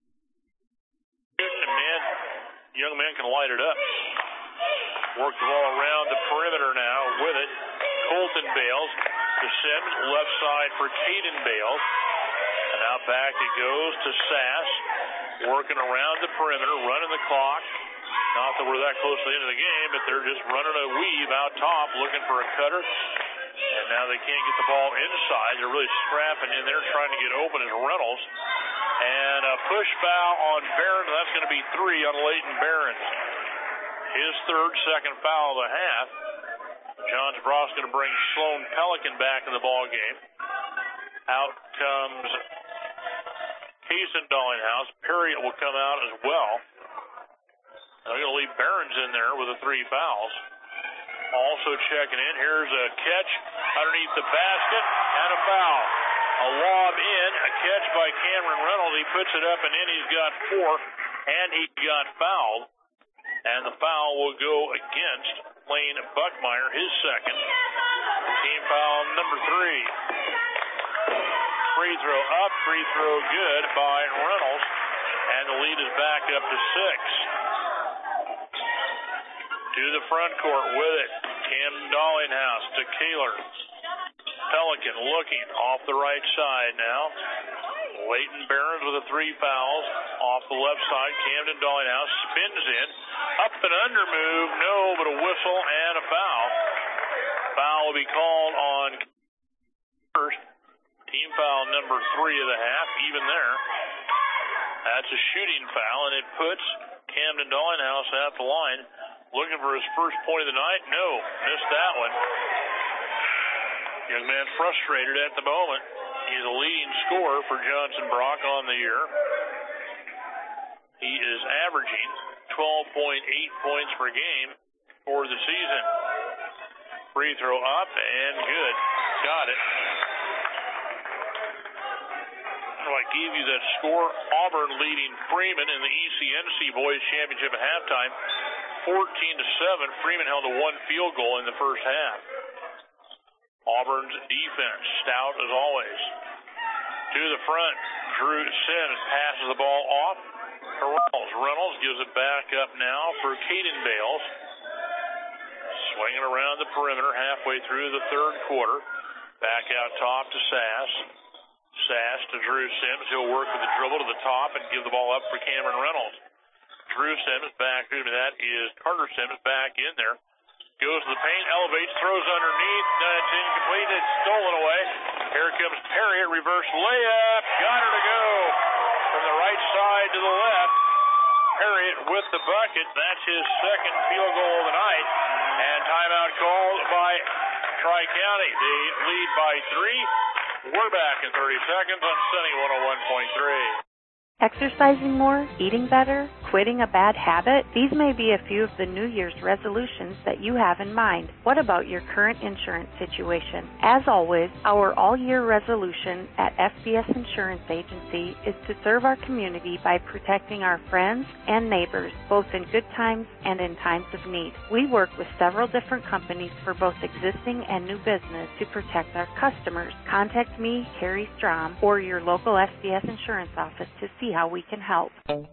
Young man can light it up. Work the ball around the perimeter now with it. Colton Bales to Sims, left side for Caden Bales. And now back it goes to Sass. Working around the perimeter, running the clock. Not that we're that close to the end of the game, but they're just running a weave out top, looking for a cutter. And now they can't get the ball inside. They're really scrapping in there, trying to get open as Reynolds. And a push foul on Behrens. That's going to be 3 on Leighton Behrens. His third, second foul of the half. Johnson Brock's going to bring Sloan Pelican back in the ball game. Out comes Kaysen Dollinghouse. Perriott will come out as well. They're going to leave Behrens in there with the 3 fouls. Also checking in. Here's a catch underneath the basket and a foul. A lob in, a catch by Cameron Reynolds. He puts it up and in. He's got 4, and he got fouled. And the foul will go against Lane Buckmeyer, his second. Team foul number 3. Free throw up, free throw good by Reynolds. And the lead is back up to 6. To the front court with it. Camden Dollinghouse to Kaler. Pelican looking off the right side now. Leighton Behrens with the 3 fouls. Off the left side, Camden Dollinghouse spins in. Up and under move, no, but a whistle and a foul. Foul will be called on first. Team foul number 3 of the half, even there. That's a shooting foul, and it puts Camden Dollinghouse at the line. Looking for his first point of the night. No, missed that one. Young man frustrated at the moment. He's a leading scorer for Johnson Brock on the year. He is averaging 12.8 points per game for the season. Free throw up and good. Got it. give you that score. Auburn leading Freeman in the ECNC Boys Championship at halftime, 14-7. Freeman held to one field goal in the first half. Auburn's defense, stout as always. To the front, Drew Sims passes the ball off to Reynolds. Reynolds gives it back up now for Caden Bales. Swinging around the perimeter halfway through the third quarter. Back out top to Sass. Sass to Drew Sims. He'll work with the dribble to the top and give the ball up for Cameron Reynolds. Drew Sims back. That is Carter Sims back in there. Goes to the paint, elevates, throws underneath. That's incomplete. It's stolen away. Here comes Perry. Reverse layup. Got her to go from the right side to the left. Perry with the bucket. That's his second field goal of the night. And timeout called by Tri-County. They lead by 3. We're back in 30 seconds on Sunny 101.3. Exercising more, eating better, quitting a bad habit? These may be a few of the New Year's resolutions that you have in mind. What about your current insurance situation? As always, our all-year resolution at FBS Insurance Agency is to serve our community by protecting our friends and neighbors, both in good times and in times of need. We work with several different companies for both existing and new business to protect our customers. Contact me, Carrie Strom, or your local FBS Insurance office to see how we can help.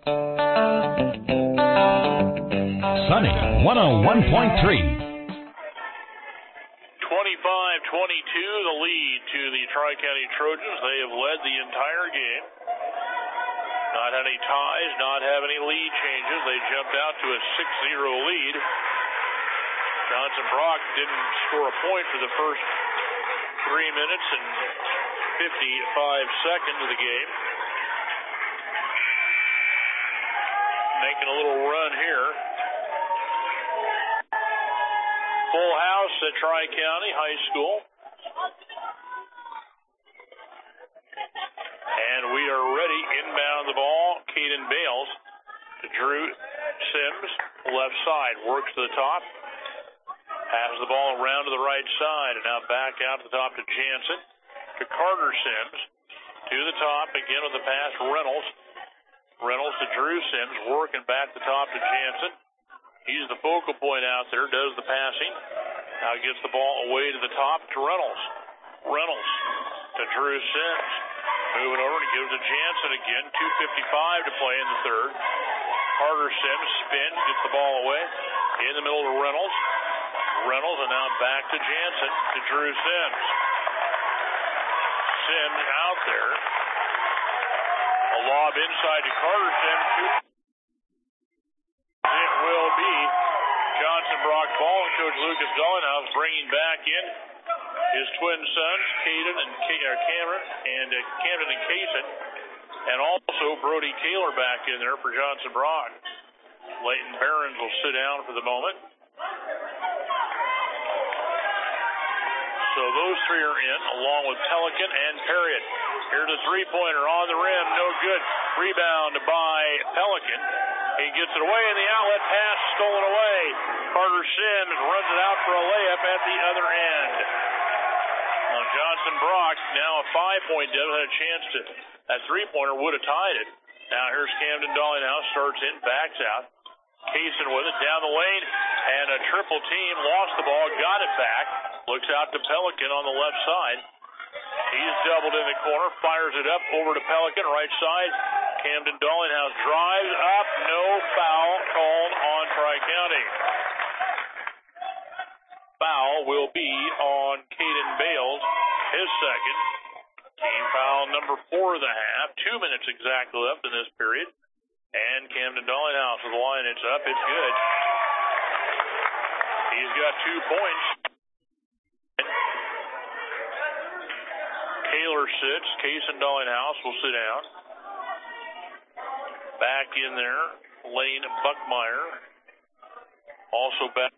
Sunny 101.3. 25-22, the lead to the Tri-County Trojans. They have led the entire game. Not had any ties, not have any lead changes. They jumped out to a 6-0 lead. Johnson Brock didn't score a point for the first 3 minutes and 55 seconds of the game. Making a little run here. Full house at Tri-County High School. And we are ready. Inbound the ball. Caden Bales to Drew Sims. Left side. Works to the top. Passes the ball around to the right side. And now back out to the top to Jansen. To Carter Sims. To the top. Again with the pass. Reynolds. Reynolds to Drew Sims, working back the top to Jansen. He's the focal point out there, does the passing. Now gets the ball away to the top to Reynolds. Reynolds to Drew Sims. Moving over and gives to Jansen again. 2:55 to play in the third. Carter Sims spins, gets the ball away. In the middle to Reynolds. Reynolds and now back to Jansen to Drew Sims. Sims out there. A lob inside to Carter Sims. It will be Johnson Brock ball, and Coach Lucas Dollenhouse bringing back in his twin sons, Camden and Kaysen, and also Brody Taylor back in there for Johnson Brock. Leighton Barons will sit down for the moment. So those three are in, along with Pelican and Perriott. Here's a three-pointer on the rim, no good. Rebound by Pelican. He gets it away, and the outlet pass stolen away. Carter Sims runs it out for a layup at the other end. Now Johnson Brock, now a 5-point deficit, had a chance to, that three-pointer would have tied it. Now here's Camden Dollenhouse, starts in, backs out. Kaysen with it down the lane, and a triple team lost the ball, got it back. Looks out to Pelican on the left side. He's doubled in the corner, fires it up over to Pelican, right side. Camden Dollenhouse drives up, no foul called on Tri-County. Foul will be on Caden Bales, his second. Team foul number 4 of the half. 2 minutes exactly left in this period. And Camden Dollenhouse with the line, it's up, it's good. He's got 2 points. Taylor sits. Kaysen Dollenhouse will sit down. Back in there, Lane Buckmeyer. Also back.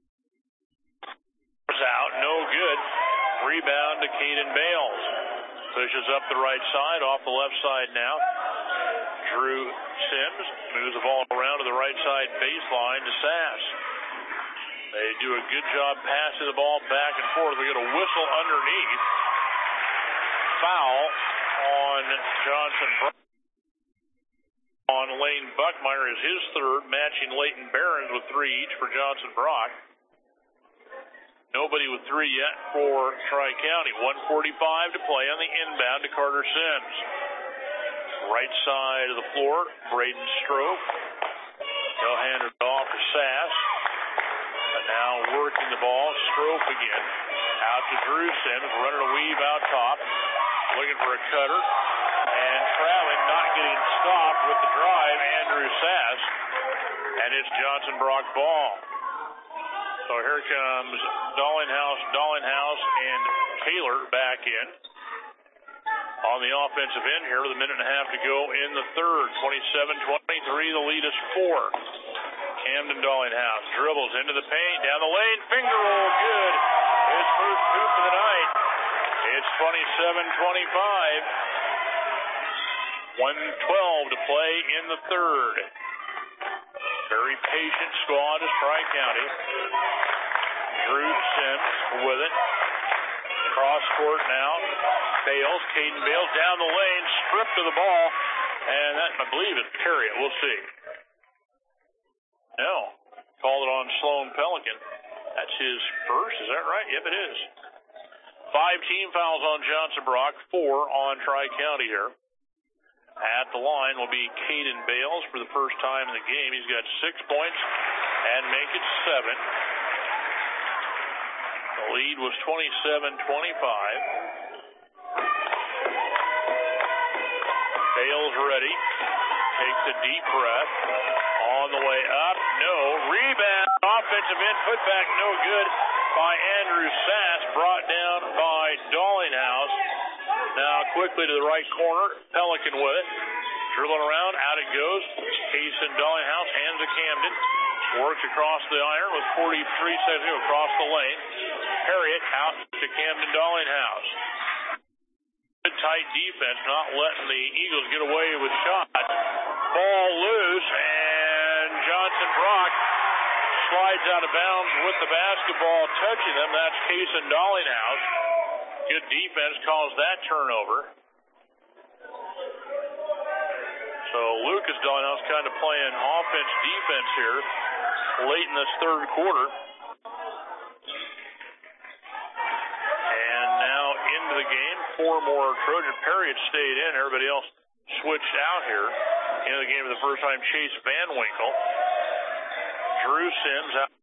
Out, no good. Rebound to Caden Bales. Pushes up the right side, off the left side now. Drew Sims moves the ball around to the right side baseline to Sass. They do a good job passing the ball back and forth. We get a whistle underneath. Foul on Johnson. On Lane Buckmeyer is his third, matching Leighton Barons with 3 each for Johnson Brock. Nobody with 3 yet for Tri-County. 1:45 to play on the inbound to Carter Sims. Right side of the floor, Braden Stroke. They'll hand it off to Sass. And now working the ball, Stroke again. Out to Drew Sims, running a weave out top. Looking for a cutter. And traveling, not getting stopped with the drive, Andrew Sass. And it's Johnson Brock ball. So here comes Dollinghouse, and Taylor back in. On the offensive end here with a minute and a half to go in the third. 27-23, the lead is 4. Camden Dollinghouse dribbles into the paint, down the lane, finger roll, good. His first hoop of the night. It's 27-25. 1:12 to play in the third. Very patient squad is Tri-County. Drew Sims with it. Cross court now. Bales, Caden Bales down the lane, stripped of the ball, and that, I believe, is Harriet. We'll see. No, called it on Sloan Pelican. That's his first, is that right? Yep, it is. 5 team fouls on Johnson Brock, 4 on Tri-County here. At the line will be Caden Bales for the first time in the game. He's got 6 points and make it 7. The lead was 27-25. Bales ready. Takes a deep breath. On the way up. No. Rebound. Offensive end. Put back. No good by Andrew Sass. Brought down by Dollinghouse. Now quickly to the right corner. Pelican with it. Dribbling around. Out it goes. Cason Dollinghouse. Hands to Camden. Works across the iron with 43 seconds to go across the lane. Harriet out to Camden Dollinghouse. Good tight defense, not letting the Eagles get away with shots. Ball loose, and Johnson Brock slides out of bounds with the basketball touching them. That's Cason Dollinghouse. Good defense caused that turnover. So Lucas Dollinghouse kind of playing offense-defense here late in this third quarter. And now into the game. 4 more Trojan. Perry stayed in. Everybody else switched out here. Into the game for the first time, Chase Van Winkle. Drew Sims out.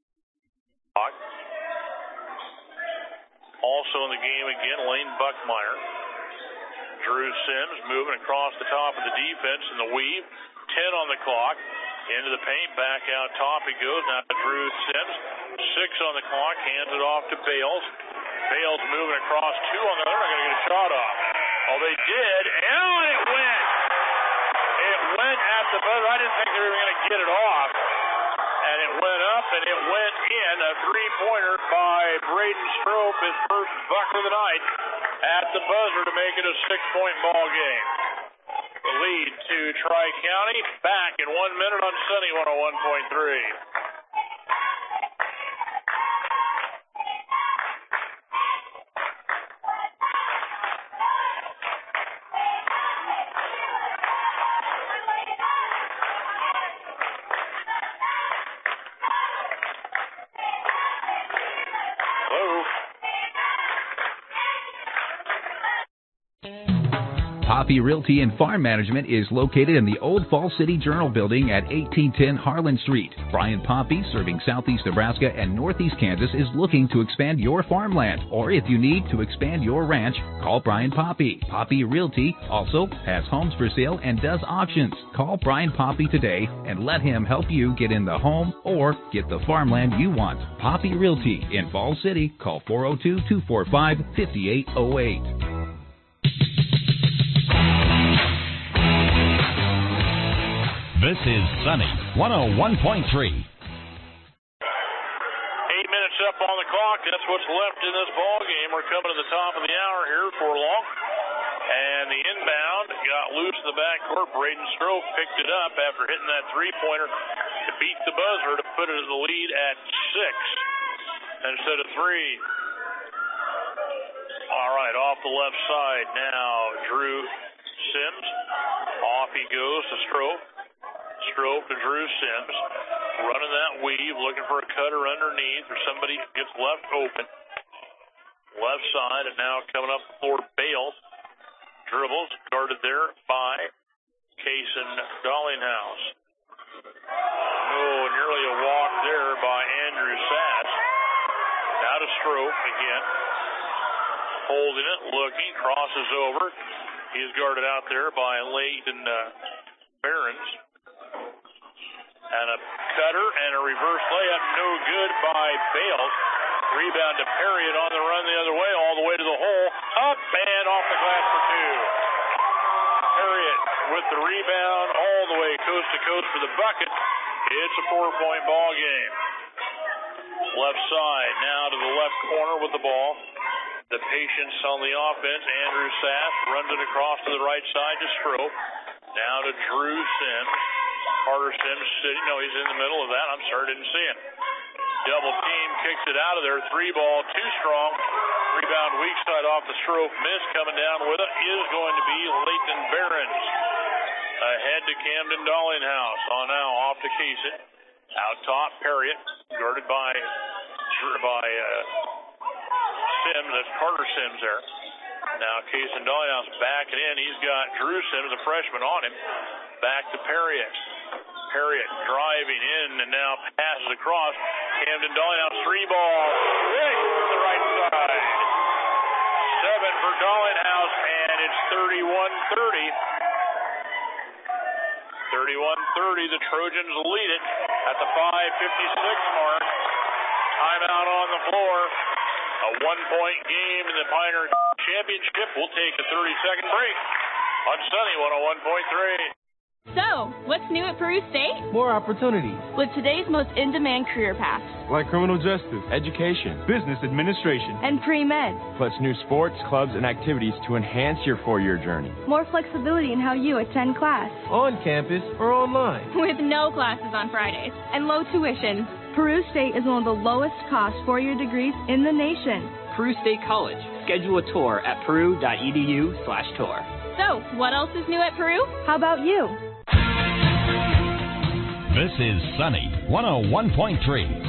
Also in the game again, Lane Buckmeyer. Drew Sims moving across the top of the defense in the weave. 10 on the clock. Into the paint, back out top he goes. Now to Drew Sims. 6 on the clock, hands it off to Bales. Bales moving across 2 on the other. They're not going to get a shot off. Oh, they did. And it went. It went at the buzzer. I didn't think they were going to get it off. And it went up and it went in. A 3-pointer by Braden Strope, his first bucket of the night at the buzzer to make it a 6-point ball game. The lead to Tri-County. Back in 1 minute on Sunny 101.3. Poppy Realty and Farm Management is located in the Old Falls City Journal Building at 1810 Harlan Street. Brian Poppy, serving southeast Nebraska and northeast Kansas, is looking to expand your farmland. Or if you need to expand your ranch, call Brian Poppy. Poppy Realty also has homes for sale and does auctions. Call Brian Poppy today and let him help you get in the home or get the farmland you want. Poppy Realty in Falls City. Call 402-245-5808. This is Sunny 101.3. 8 minutes up on the clock. That's what's left in this ball game. We're coming to the top of the hour here for long. And the inbound got loose in the backcourt. Braden Stroke picked it up after hitting that 3-pointer to beat the buzzer to put it in the lead at 6 instead of 3. All right, off off the left side now. Drew Sims. Off he goes to Strope. Strope to Drew Sims. Running that weave, looking for a cutter underneath, or somebody gets left open. Left side, and now coming up the floor, Bales. Dribbles, guarded there by Kaysen Dollinghouse. Oh, nearly a walk there by Andrew Sass. Now to Strope again. Holding it, looking, crosses over. He's guarded out there by Leighton Behrens. And a cutter and a reverse layup, no good by Bales. Rebound to Perriott on the run the other way, all the way to the hole. Up and off the glass for two. Perriott with the rebound all the way coast to coast for the bucket. It's a 4-point ball game. Left side now to the left corner with the ball. The patience on the offense. Andrew Sass runs it across to the right side to Strope. Now to Drew Sims. Carter Sims sitting. No, he's in the middle of that. I'm sorry, didn't see him. Double team kicks it out of there. 3-ball, too strong. Rebound weak side off the Strope. Miss coming down with it is going to be Leighton Behrens. Ahead to Camden Dollinghouse. On now off to Kaysen. Out top, Perriott. Guarded by Sims. That's Carter Sims there. Now Kaysen Dollinghouse backing in. He's got Drew Sims, a freshman, on him. Back to Perriott. Perriott driving in and now passes across. Camden Dollinghouse 3-ball. Quick to the right side. 7 for Dollinghouse, and it's 31-30. 31-30. The Trojans lead it at the 5:56 mark. Timeout on the floor. A 1-point game in the Pioneer Championship. We'll take a 30-second break on Sunny 101.3. So, what's new at Peru State? More opportunities. With today's most in-demand career paths. Like criminal justice, education, business administration, and pre-med. Plus new sports, clubs, and activities to enhance your 4-year journey. More flexibility in how you attend class. On campus or online. With no classes on Fridays. And low tuition. Peru State is one of the lowest cost 4-year degrees in the nation. Peru State College. Schedule a tour at peru.edu/tour. So, what else is new at Peru? How about you? This is Sunny 101.3. 31-30.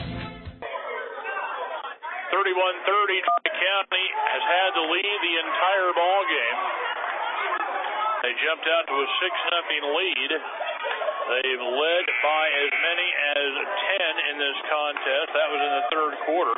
Tri-County has had the lead the entire ball game. They jumped out to a 6-0 lead. They've led by as many as 10 in this contest. That was in the third quarter.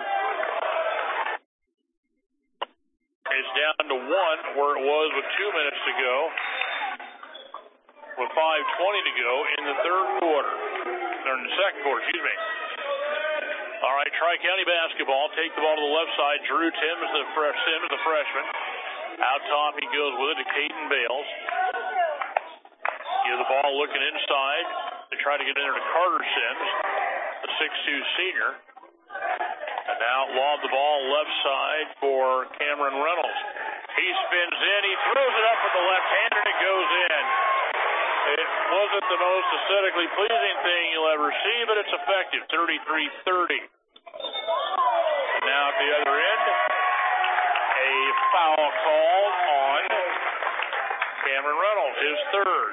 It's down to 1 where it was with 2 minutes to go. With 5:20 to go in the third quarter. Or in the second quarter, excuse me. All right, Tri-County basketball. Take the ball to the left side. Drew Sims, the freshman. Out top, he goes with it to Caden Bales. Give the ball looking inside. They try to get in there to Carter Sims, the 6'2 senior. And now lob the ball left side for Cameron Reynolds. He spins in. He throws it up with the left hand, and it goes in. It wasn't the most aesthetically pleasing thing you'll ever see, but it's effective. 33-30. And now at the other end, a foul call on Cameron Reynolds, his third.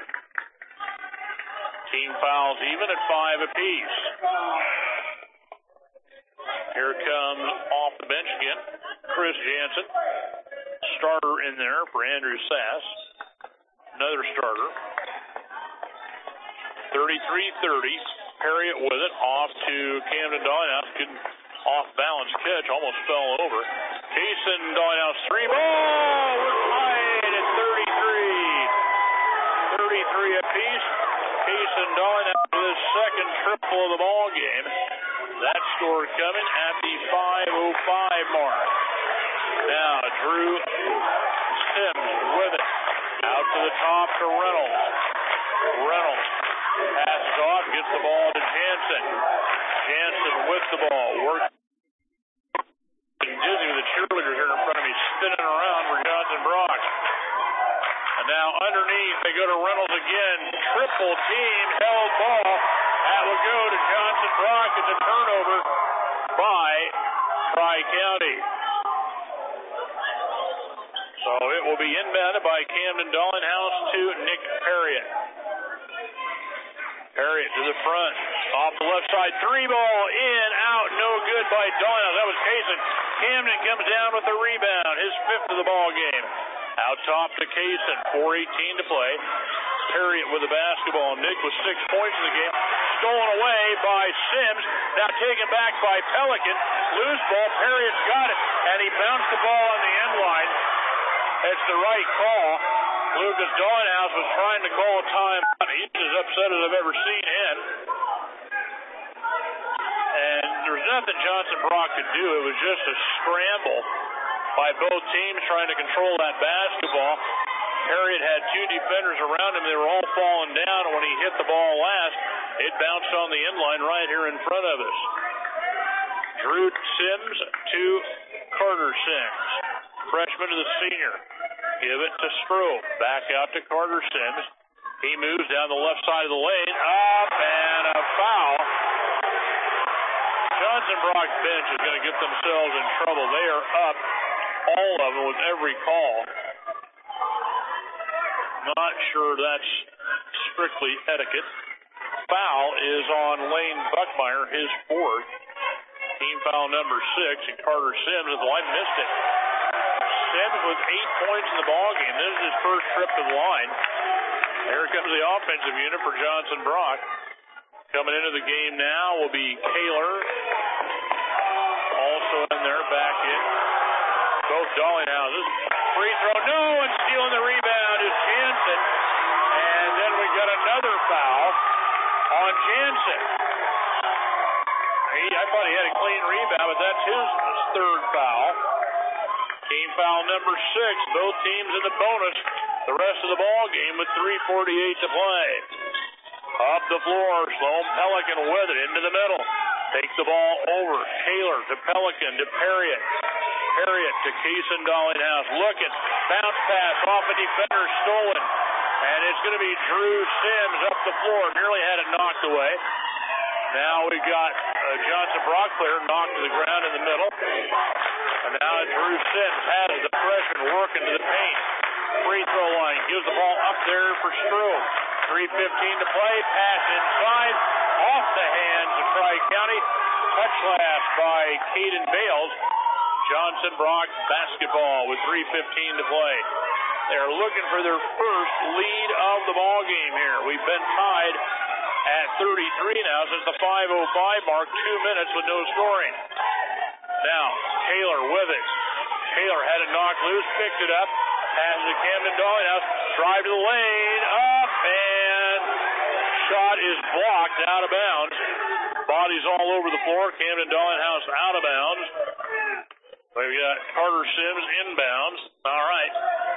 Team fouls even at 5 apiece. Here comes off the bench again, Chris Jansen. Starter in there for Andrew Sass. Another starter. 33-30. Perriott with it. Off to Camden Dollinghouse. Good off-balance catch. Almost fell over. Kaysen Dollinghouse 3-ball. We're tied at 33. 33 apiece. Kaysen Dollinghouse with his second triple of the ball game. That score coming at the 5:05 mark. Now Drew Sims with it. Out to the top to Reynolds. Reynolds passes off, gets the ball to Jansen. Jansen with the ball. Working dizzy with the cheerleaders here in front of me, spinning around for Johnson Brock. And now underneath, they go to Reynolds again. Triple team held ball. That will go to Johnson Brock. It's a turnover by Tri-County. So it will be inbounded by Camden Dollinghouse to Nick Perriott. Perriott to the front, off the left side, 3-ball, in, out, no good by Dollinghouse. That was Kaysen. Camden comes down with the rebound, his 5th of the ball game. Out top to Kaysen, 4:18 to play. Perriott with the basketball. Nick with 6 points in the game. Stolen away by Sims. Now taken back by Pelican. Loose ball. Perriott's got it, and he bounced the ball on the end line. It's the right call. Lucas Dollinghouse was trying to call a timeout. He's as upset as I've ever seen him. And there was nothing Johnson Brock could do. It was just a scramble by both teams trying to control that basketball. Perriott had 2 defenders around him. They were all falling down, and when he hit the ball last, it bounced on the end line right here in front of us. Drew Sims to Carter Sims. Freshman to the senior. Give it to Stroh. Back out to Carter Sims. He moves down the left side of the lane. Up and a foul. Johnson Brock's bench is going to get themselves in trouble. They are up, all of them, with every call. Not sure that's strictly etiquette. Foul is on Lane Buckmeyer, his 4th. Team foul number 6, and Carter Sims at the line missed it. Sims with 8 points in the ballgame. This is his first trip to the line. Here comes the offensive unit for Johnson Brock. Coming into the game now will be Kaler. Also in there, back in. Both Dollinghouses. Free throw, no, and stealing the rebound is Jansen. And then we got another foul on Jansen. I thought he had a clean rebound, but that's his 3rd foul. Team foul number 6. Both teams in the bonus the rest of the ball game with 3:48 to play. Up the floor, Sloan Pelican with it into the middle. Takes the ball over. Taylor to Pelican to Perriott. Perriott to Kaysen Dollinghouse. Looking. Bounce pass off a defender. Stolen. And it's going to be Drew Sims up the floor. Nearly had it knocked away. Now we've got Johnson Brock player knocked to the ground in the middle. And now Drew Sims has the freshman working to the paint. Free throw line. Gives the ball up there for Stroh. 3:15 to play. Pass inside. Off the hands of Tri-County. Touch last by Caden Bales. Johnson Brock basketball with 3:15 to play. They're looking for their first lead of the ball game here. We've been tied at 33 now since the 5:05 mark. 2 minutes with no scoring. Now, Taylor with it. Taylor had it knocked loose, picked it up, passes to Camden Dollinghouse, drive to the lane, up, and shot is blocked out of bounds. Bodies all over the floor. Camden Dollinghouse out of bounds. We've got Carter Sims inbounds. All right,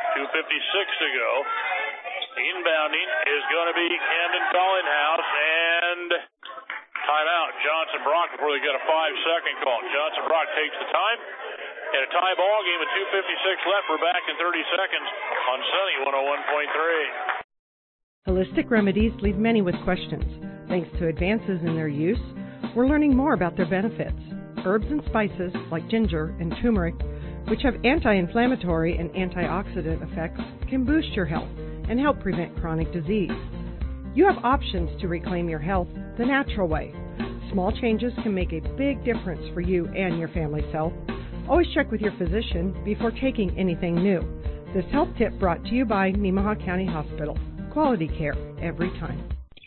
2:56 to go. Inbounding is going to be Camden Dollinghouse, and timeout Johnson Brock before they get a 5-second call. Johnson Brock takes the time. And a tie ball game with 2:56 left. We're back in 30 seconds on Sunny 101.3. Holistic remedies leave many with questions. Thanks to advances in their use, we're learning more about their benefits. Herbs and spices like ginger and turmeric, which have anti-inflammatory and antioxidant effects, can boost your health and help prevent chronic disease. You have options to reclaim your health the natural way. Small changes can make a big difference for you and your family's health. Always check with your physician before taking anything new. This health tip brought to you by Nemaha County Hospital. Quality care every time.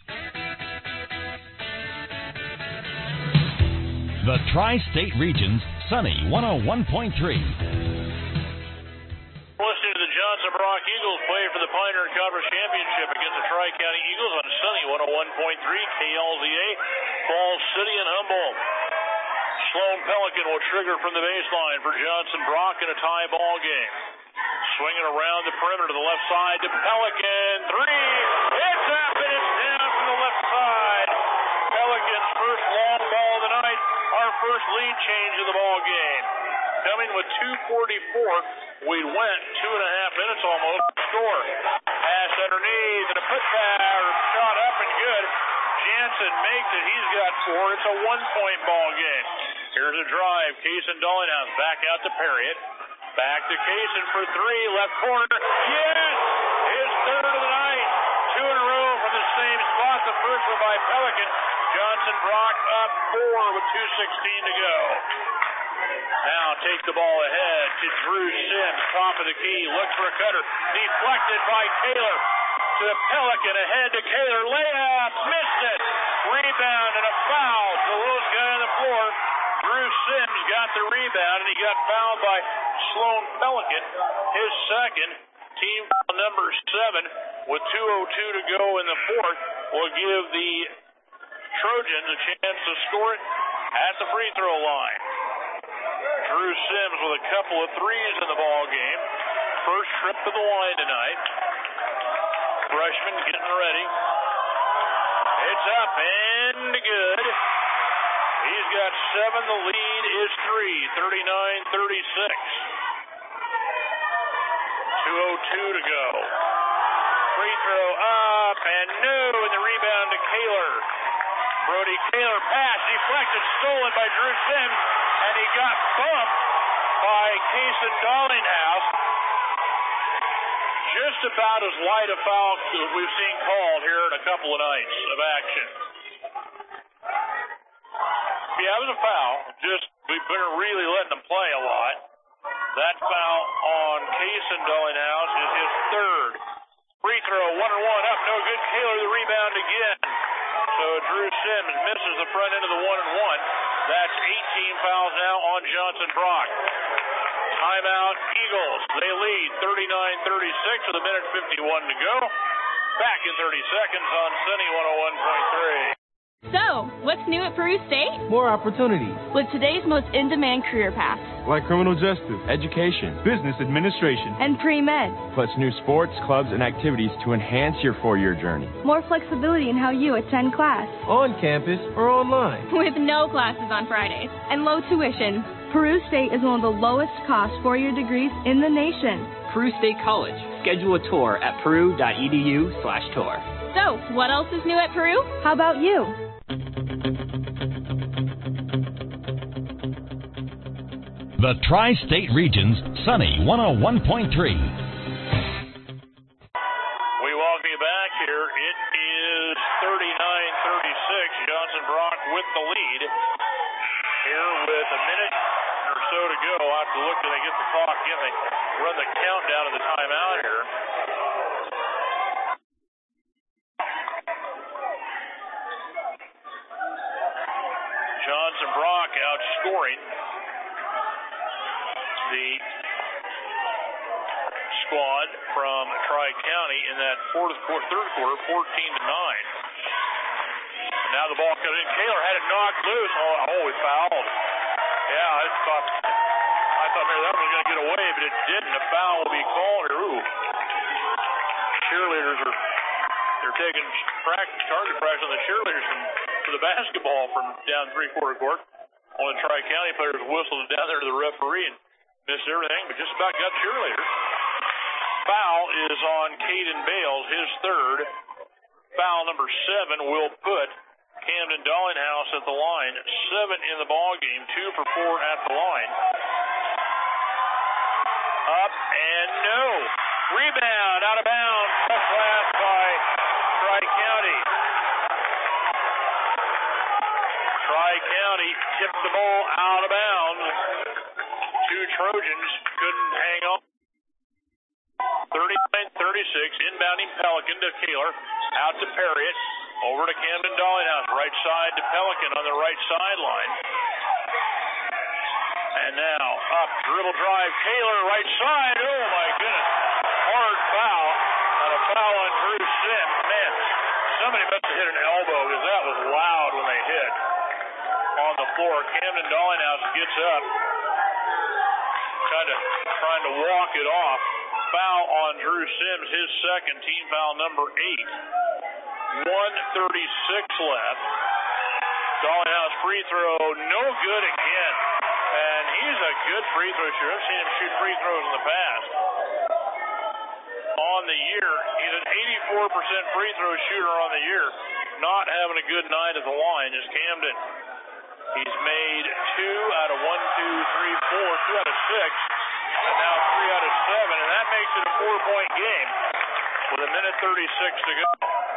The Tri-State Region's Sunny 101.3. Listening to the Johnson Brock Eagles play for the Pioneer Conference Championship against the Tri-County Eagles on Sunny 101.3 KLZA, Falls City and Humboldt. Sloan Pelican will trigger from the baseline for Johnson Brock in a tie ball game. Swinging around the perimeter to the left side to Pelican. 3. It's up and it's down from the left side. Pelican's first long ball of the night. Our first lead change of the ball game. Coming with 2:44. We went 2.5 minutes almost to score. Pass underneath and a put power shot up and good. Jansen makes it. He's got 4. It's a 1-point ball game. Here's a drive. Kaysen Dollinghouse back out to Perriott. Back to Kaysen for three. Left corner. Yes! His third of the night. Two in a row from the same spot. The first one by Pelican. Johnson Brock up 4 with 2:16 to go. Now take the ball ahead to Drew Sims. Top of the key. Looks for a cutter. Deflected by Taylor. To the Pelican. Ahead to Taylor. Layup. Missed it. Rebound and a foul. The lowest guy on the floor. Drew Sims got the rebound, and he got fouled by Sloan Pelican. His second. Team foul number 7 with 2:02 to go in the fourth will give the Trojans a chance to score it at the free throw line. Drew Sims with a couple of threes in the ball game. First trip to the line tonight. Freshman getting ready. It's up and good. He's got 7. The lead is 3. 39-36. 2:02 to go. Free throw up and no, and the rebound to Kaler. Brody Kaler pass deflected, stolen by Drew Sims, and he got bumped by Kaysen Dollinghouse. Just about as light a foul as we've seen called here in a couple of nights of action. Yeah, it was a foul. Just we've been really letting them play a lot. That foul on Kaysen Dollinghouse is his third. Free throw, 1-1 up, no good. Kaler the rebound again. So Drew Sims misses the front end of the 1-1. That's 18 fouls now on Johnson Brock. Timeout, Eagles. They lead 39-36 with a minute 51 to go. Back in 30 seconds on Sunny 101.3. So, what's new at Peru State? More opportunities. With today's most in-demand career paths. Like criminal justice, education, business administration, and pre-med. Plus new sports, clubs, and activities to enhance your 4-year journey. More flexibility in how you attend class. On campus or online. With no classes on Fridays. And low tuition. Peru State is one of the lowest cost 4-year degrees in the nation. Peru State College. Schedule a tour at peru.edu/tour. So, what else is new at Peru? How about you? The Tri-State Region's Sunny 101.3. We welcome you back here. It is 39-36. Johnson Brock with the lead. Here with a minute or so to go. I'll have to look till they get the clock in. They run the countdown of the timeout here. Johnson Brock outscoring the squad from Tri-County in that third quarter, 14-9. Now the ball comes in. Kaler had it knocked loose. Oh, he fouled. Yeah, I thought maybe that was going to get away, but it didn't. A foul will be called here. Ooh. Cheerleaders they're taking target practice on the cheerleaders for the basketball from down three-quarter court. One of the Tri-County players whistled down there to the referee and missed everything, but just about got cheerleaders. Foul is on Caden Bales, his third. Foul number 7 will put Camden Dollinghouse at the line. 7 in the ball game, 2 for 4 at the line. Up and no. Rebound out of bounds. Tough pass by Tri-County. Tri-County tipped the ball out of bounds. 2 Trojans couldn't hang on. 39-36, inbounding Pelican to Kaler. Out to Perriott. Over to Camden Dollinghouse. Right side to Pelican on the right sideline. And now up, dribble drive. Kaler, right side. Oh my goodness. Hard foul. And a foul on Drew Sims. Man, somebody must have hit an elbow because that was loud when they hit. On the floor, Camden Dollinghouse gets up. Trying to walk it off. Foul on Drew Sims, his second, team foul number 8. 1:36 left. Dollinghouse free throw, no good again. And he's a good free throw shooter. I've seen him shoot free throws in the past. On the year, he's an 84% free throw shooter on the year. Not having a good night at the line is Camden. He's made 2 out of 1, 2, 3, 4, 2 out of 6 And now 3 out of 7, and that makes it a 4-point game with a minute 36 to go.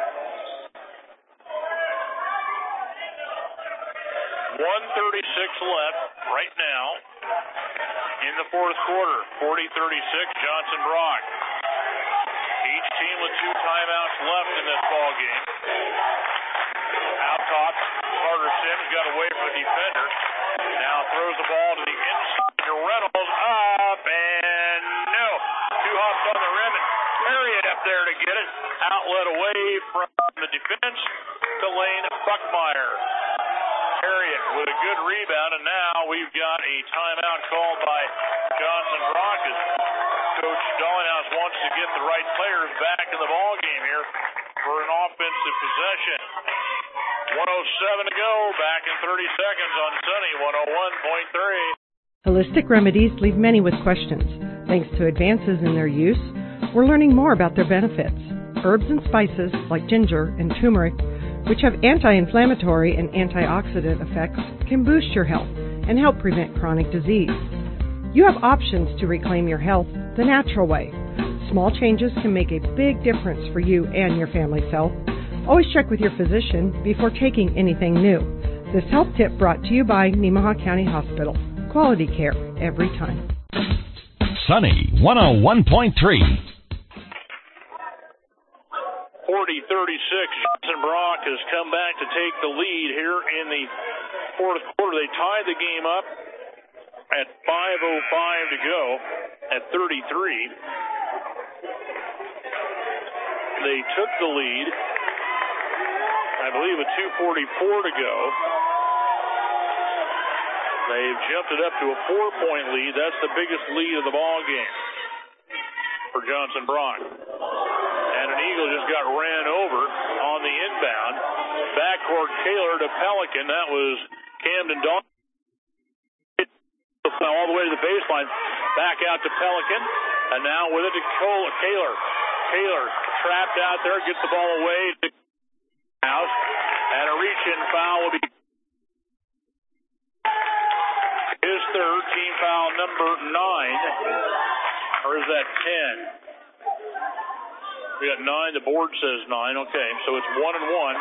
1:36 left right now in the fourth quarter. 40-36, Johnson Brock. Each team with 2 timeouts left in this ball game. Out top, Carter Sims got away from the defender. Now throws the ball to the inside to Reynolds. Up and no. 2 hops on the rim and Harriet up there to get it. Outlet away from the defense to Lane Buckmeyer. Harriet with a good rebound, and now we've got a timeout called by Johnson Brock as Coach Dollinghouse wants to get the right players back in the ball game here for an offensive possession. 1:07 to go, back in 30 seconds on Sunny 101.3. Holistic Remedies leave many with questions. Thanks to advances in their use, we're learning more about their benefits. Herbs and spices like ginger and turmeric, which have anti-inflammatory and antioxidant effects, can boost your health and help prevent chronic disease. You have options to reclaim your health the natural way. Small changes can make a big difference for you and your family's health. Always check with your physician before taking anything new. This health tip brought to you by Nemaha County Hospital. Quality care every time. Sunny 101.3. 40-36, Johnson Brock has come back to take the lead here in the fourth quarter. They tied the game up at 5:05 to go at 33. They took the lead, I believe, with 2:44 to go. They've jumped it up to a 4-point lead. That's the biggest lead of the ball game for Johnson Brock. And an Eagle just got ran over on the inbound. Backcourt Kaler to Pelican. That was Camden Dawn. All the way to the baseline. Back out to Pelican. And now with it to Kaler. Kaler trapped out there. Gets the ball away to House. And a reach-in foul will be his third. Team foul number 9. Or is that 10? We got 9. The board says 9. Okay, so it's 1-1.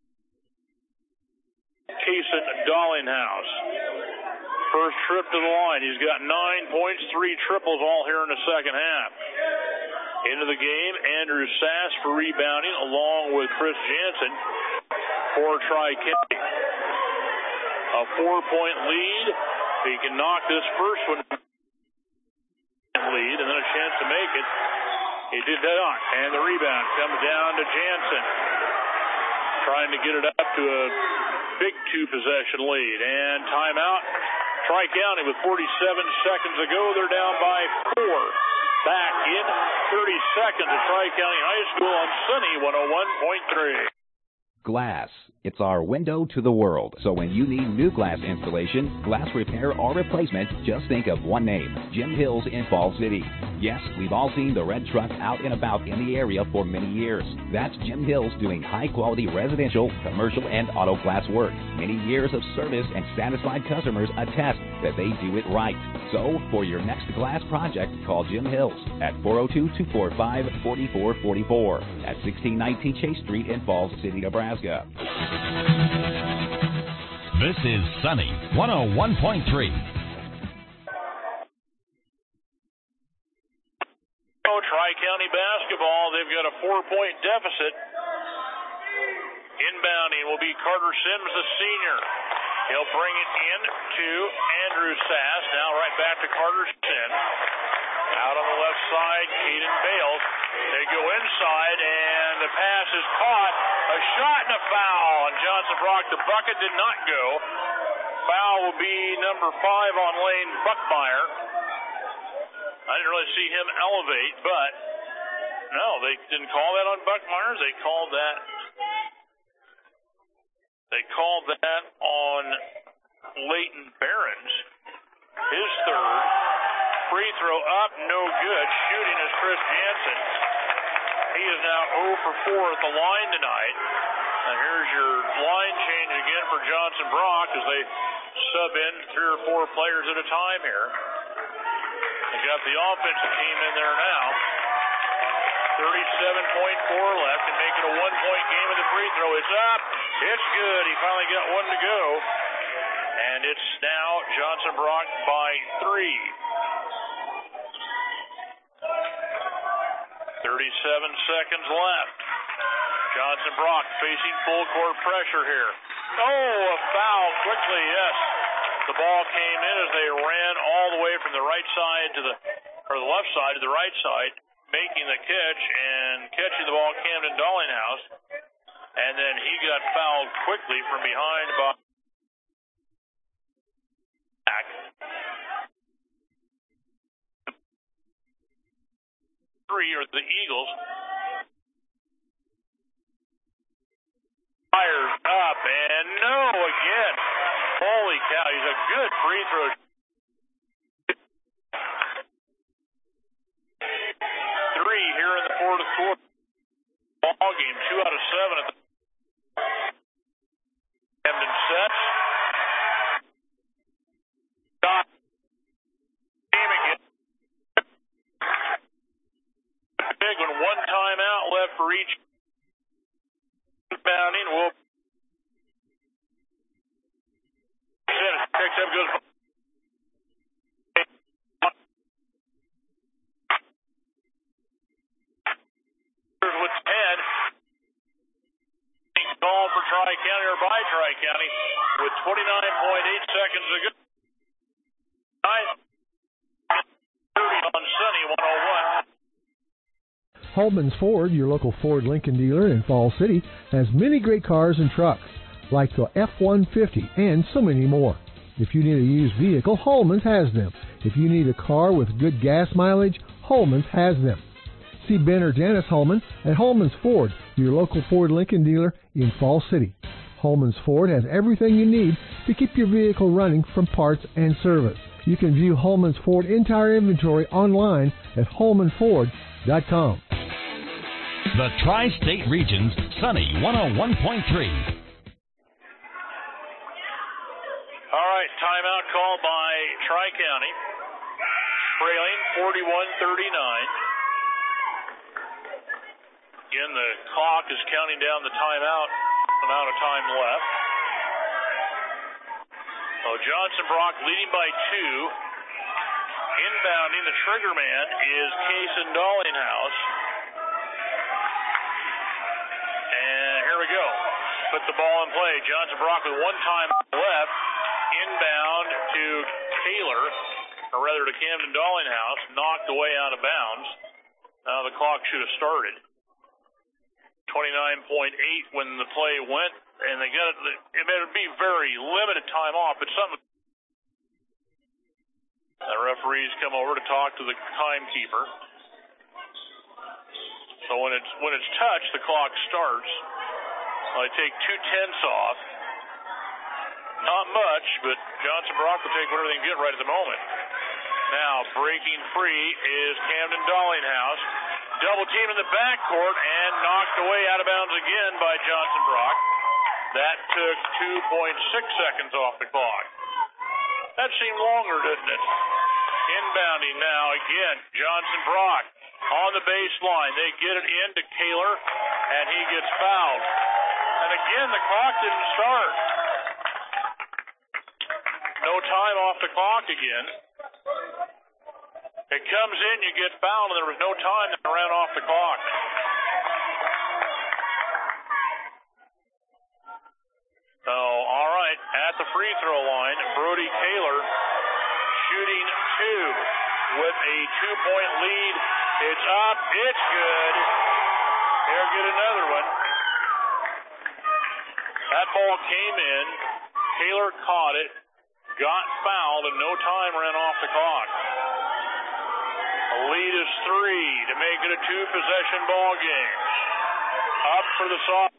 Kason Dollinghouse. First trip to the line. He's got 9 points, 3 triples all here in the second half. Into the game, Andrew Sass for rebounding, along with Chris Jansen for Tri-County. A 4-point lead. If he can knock this first one lead, and then a chance to make it. He did that, and the rebound comes down to Jansen. Trying to get it up to a big 2-possession lead. And timeout. Tri-County with 47 seconds to go. They're down by 4. Back in 30 seconds at Tri-County High School on Sunny 101.3. Glass. It's our window to the world. So when you need new glass installation, glass repair, or replacement, just think of one name, Jim Hills in Falls City. Yes, we've all seen the red truck out and about in the area for many years. That's Jim Hills doing high-quality residential, commercial, and auto glass work. Many years of service and satisfied customers attest that they do it right. So for your next glass project, call Jim Hills at 402-245-4444 at 1619 Chase Street in Falls City, Nebraska. This is Sunny 101.3. Tri-County basketball, they've got a 4-point deficit. Inbounding will be Carter Sims, the senior. He'll bring it in to Andrew Sass. Now right back to Carter Sims. Out on the left side, Caden Bales. They go inside, and the pass is caught. A shot and a foul. And Johnson Brock, the bucket did not go. Foul will be number 5 on Lane Buckmeyer. I didn't really see him elevate, but no, they didn't call that on Buckmeyer. They called that on Leighton Behrens. His third. Free throw up, no good. Shooting is Chris Jansen. He is now 0 for 4 at the line tonight. And here's your line change again for Johnson Brock as they sub in 3 or 4 players at a time here. They got the offensive team in there now. 37.4 left and make it a 1-point game with the free throw. It's up. It's good. He finally got one to go. And it's now Johnson Brock by 3. 37 seconds left. Johnson Brock facing full court pressure here. Oh, a foul quickly, yes. The ball came in as they ran all the way from the right side to the left side to the right side, making the catch and catching the ball, Camden Dollinghouse. And then he got fouled quickly from behind by back. Three are the Eagles. Fires up and no again. Holy cow, he's a good free throw. Three here in the fourth quarter. Ball game, 2 out of 7 at the Camden sets. Game again. Big one, one timeout left for each. Bounding will picks up, goes with 10. Call for Tri-County or by Tri-County with 29.8 seconds to go. 9:30 on Sunny 101. Holman's Ford, your local Ford Lincoln dealer in Falls City, has many great cars and trucks, like the F-150 and so many more. If you need a used vehicle, Holman's has them. If you need a car with good gas mileage, Holman's has them. See Ben or Janice Holman at Holman's Ford, your local Ford Lincoln dealer in Falls City. Holman's Ford has everything you need to keep your vehicle running from parts and service. You can view Holman's Ford entire inventory online at holmanford.com. The Tri-State Region's Sunny 101.3. All right, timeout called by Tri-County. Trailing 41-39. Again, the clock is counting down the timeout amount of time left. So Johnson Brock leading by 2. Inbounding, the trigger man is Cason Dollinghouse. And here we go. Put the ball in play. Johnson Brock with one time left. Inbound to Taylor, or rather to Camden Dollinghouse, knocked away out of bounds. Now the clock should have started. 29.8 when the play went, and they got it. It would be very limited time off, but something. The referees come over to talk to the timekeeper. So when it's touched, the clock starts. They take 2/10 off. Not much, but Johnson Brock will take whatever they can get right at the moment. Now breaking free is Camden Dollinghouse. Double team in the backcourt and knocked away out of bounds again by Johnson Brock. That took 2.6 seconds off the clock. That seemed longer, didn't it? Inbounding now again, Johnson Brock on the baseline. They get it into Taylor, and he gets fouled. And again, the clock didn't start. No time off the clock again. It comes in, you get fouled, and there was no time that ran off the clock. So, all right, at the free throw line, Brody Taylor shooting 2 with a 2-point lead. It's up, it's good. He'll get another one. That ball came in, Taylor caught it, got fouled, and no time ran off the clock. The lead is 3 to make it a 2-possession ball game. Up for the soft.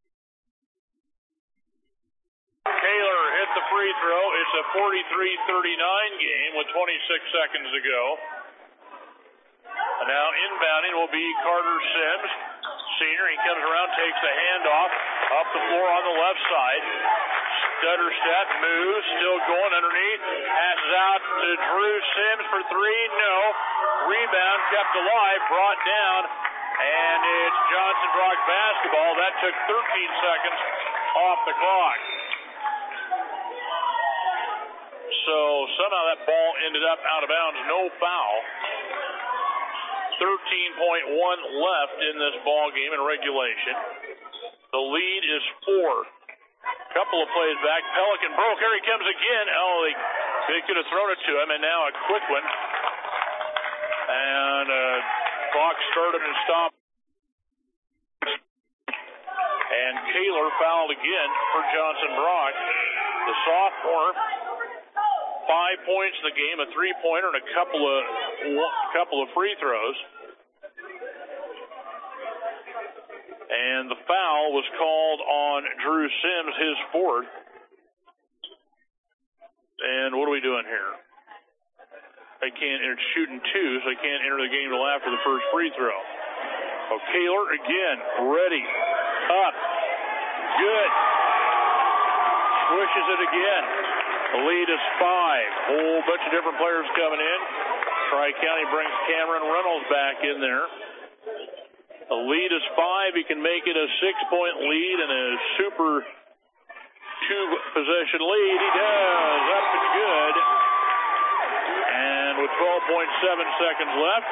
Taylor hit the free throw. It's a 43-39 game with 26 seconds to go. And now inbounding will be Carter Sims. senior. He comes around, takes the handoff up the floor on the left side. Stutter step, moves, still going underneath. Passes out to Drew Sims for three. No. Rebound kept alive, brought down, and it's Johnson Brock basketball. That took 13 seconds off the clock. So somehow that ball ended up out of bounds. No foul. 13.1 left in this ball game in regulation. The lead is 4. Couple of plays back. Pelican broke. Here he comes again. Oh, they could have thrown it to him, and now a quick one. And clock started and stopped. And Kaler fouled again for Johnson Brock. The sophomore, 5 points in the game, a three-pointer, and a couple of free throws. And the foul was called on Drew Sims, his fourth. And what are we doing here? They can't, it's shooting two, so they can't enter the game till after the first free throw. Oh, Kaler again, ready, up, good. Swishes it again. The lead is 5. Whole bunch of different players coming in. Tri-County brings Cameron Reynolds back in there. The lead is 5. He can make it a 6-point lead and a super 2-possession lead. He does. Up and good. And with 12.7 seconds left,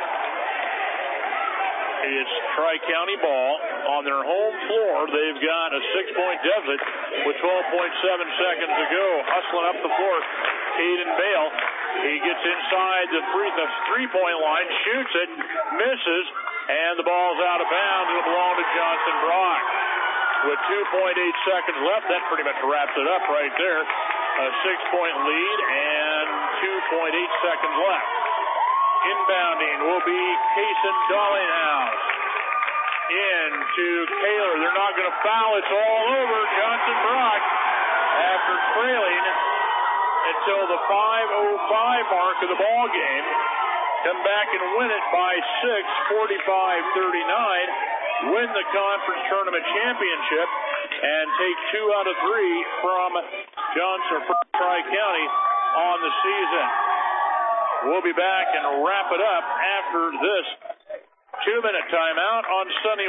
it's Tri-County ball on their home floor. They've got a 6-point deficit with 12.7 seconds to go. Hustling up the floor, Caden Bale. He gets inside the three-point line, shoots it, misses, and the ball's out of bounds. It'll belong to Johnson Brock. With 2.8 seconds left, that pretty much wraps it up right there. A 6-point lead and 2.8 seconds left. Inbounding will be Cason Dollinghouse. Into Kaler. They're not going to foul. It's all over. Johnson Brock, after trailing until the 5:05 mark of the ball game, come back and win it by 6, 45-39, win the conference tournament championship, and take 2 out of 3 from Johnson or Tri-County on the season. We'll be back and wrap it up after this 2-minute timeout on Sunny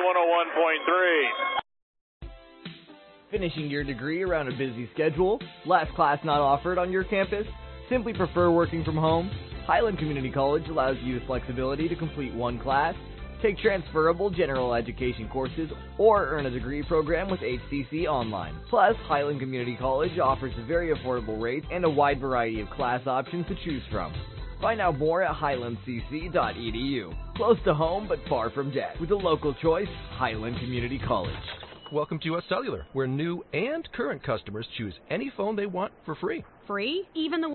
101.3. Finishing your degree around a busy schedule? Last class not offered on your campus? Simply prefer working from home? Highland Community College allows you the flexibility to complete one class, take transferable general education courses, or earn a degree program with HCC Online. Plus, Highland Community College offers a very affordable rate and a wide variety of class options to choose from. Find out more at highlandcc.edu. Close to home, but far from debt. With a local choice, Highland Community College. Welcome to US Cellular, where new and current customers choose any phone they want for free. Free? Even the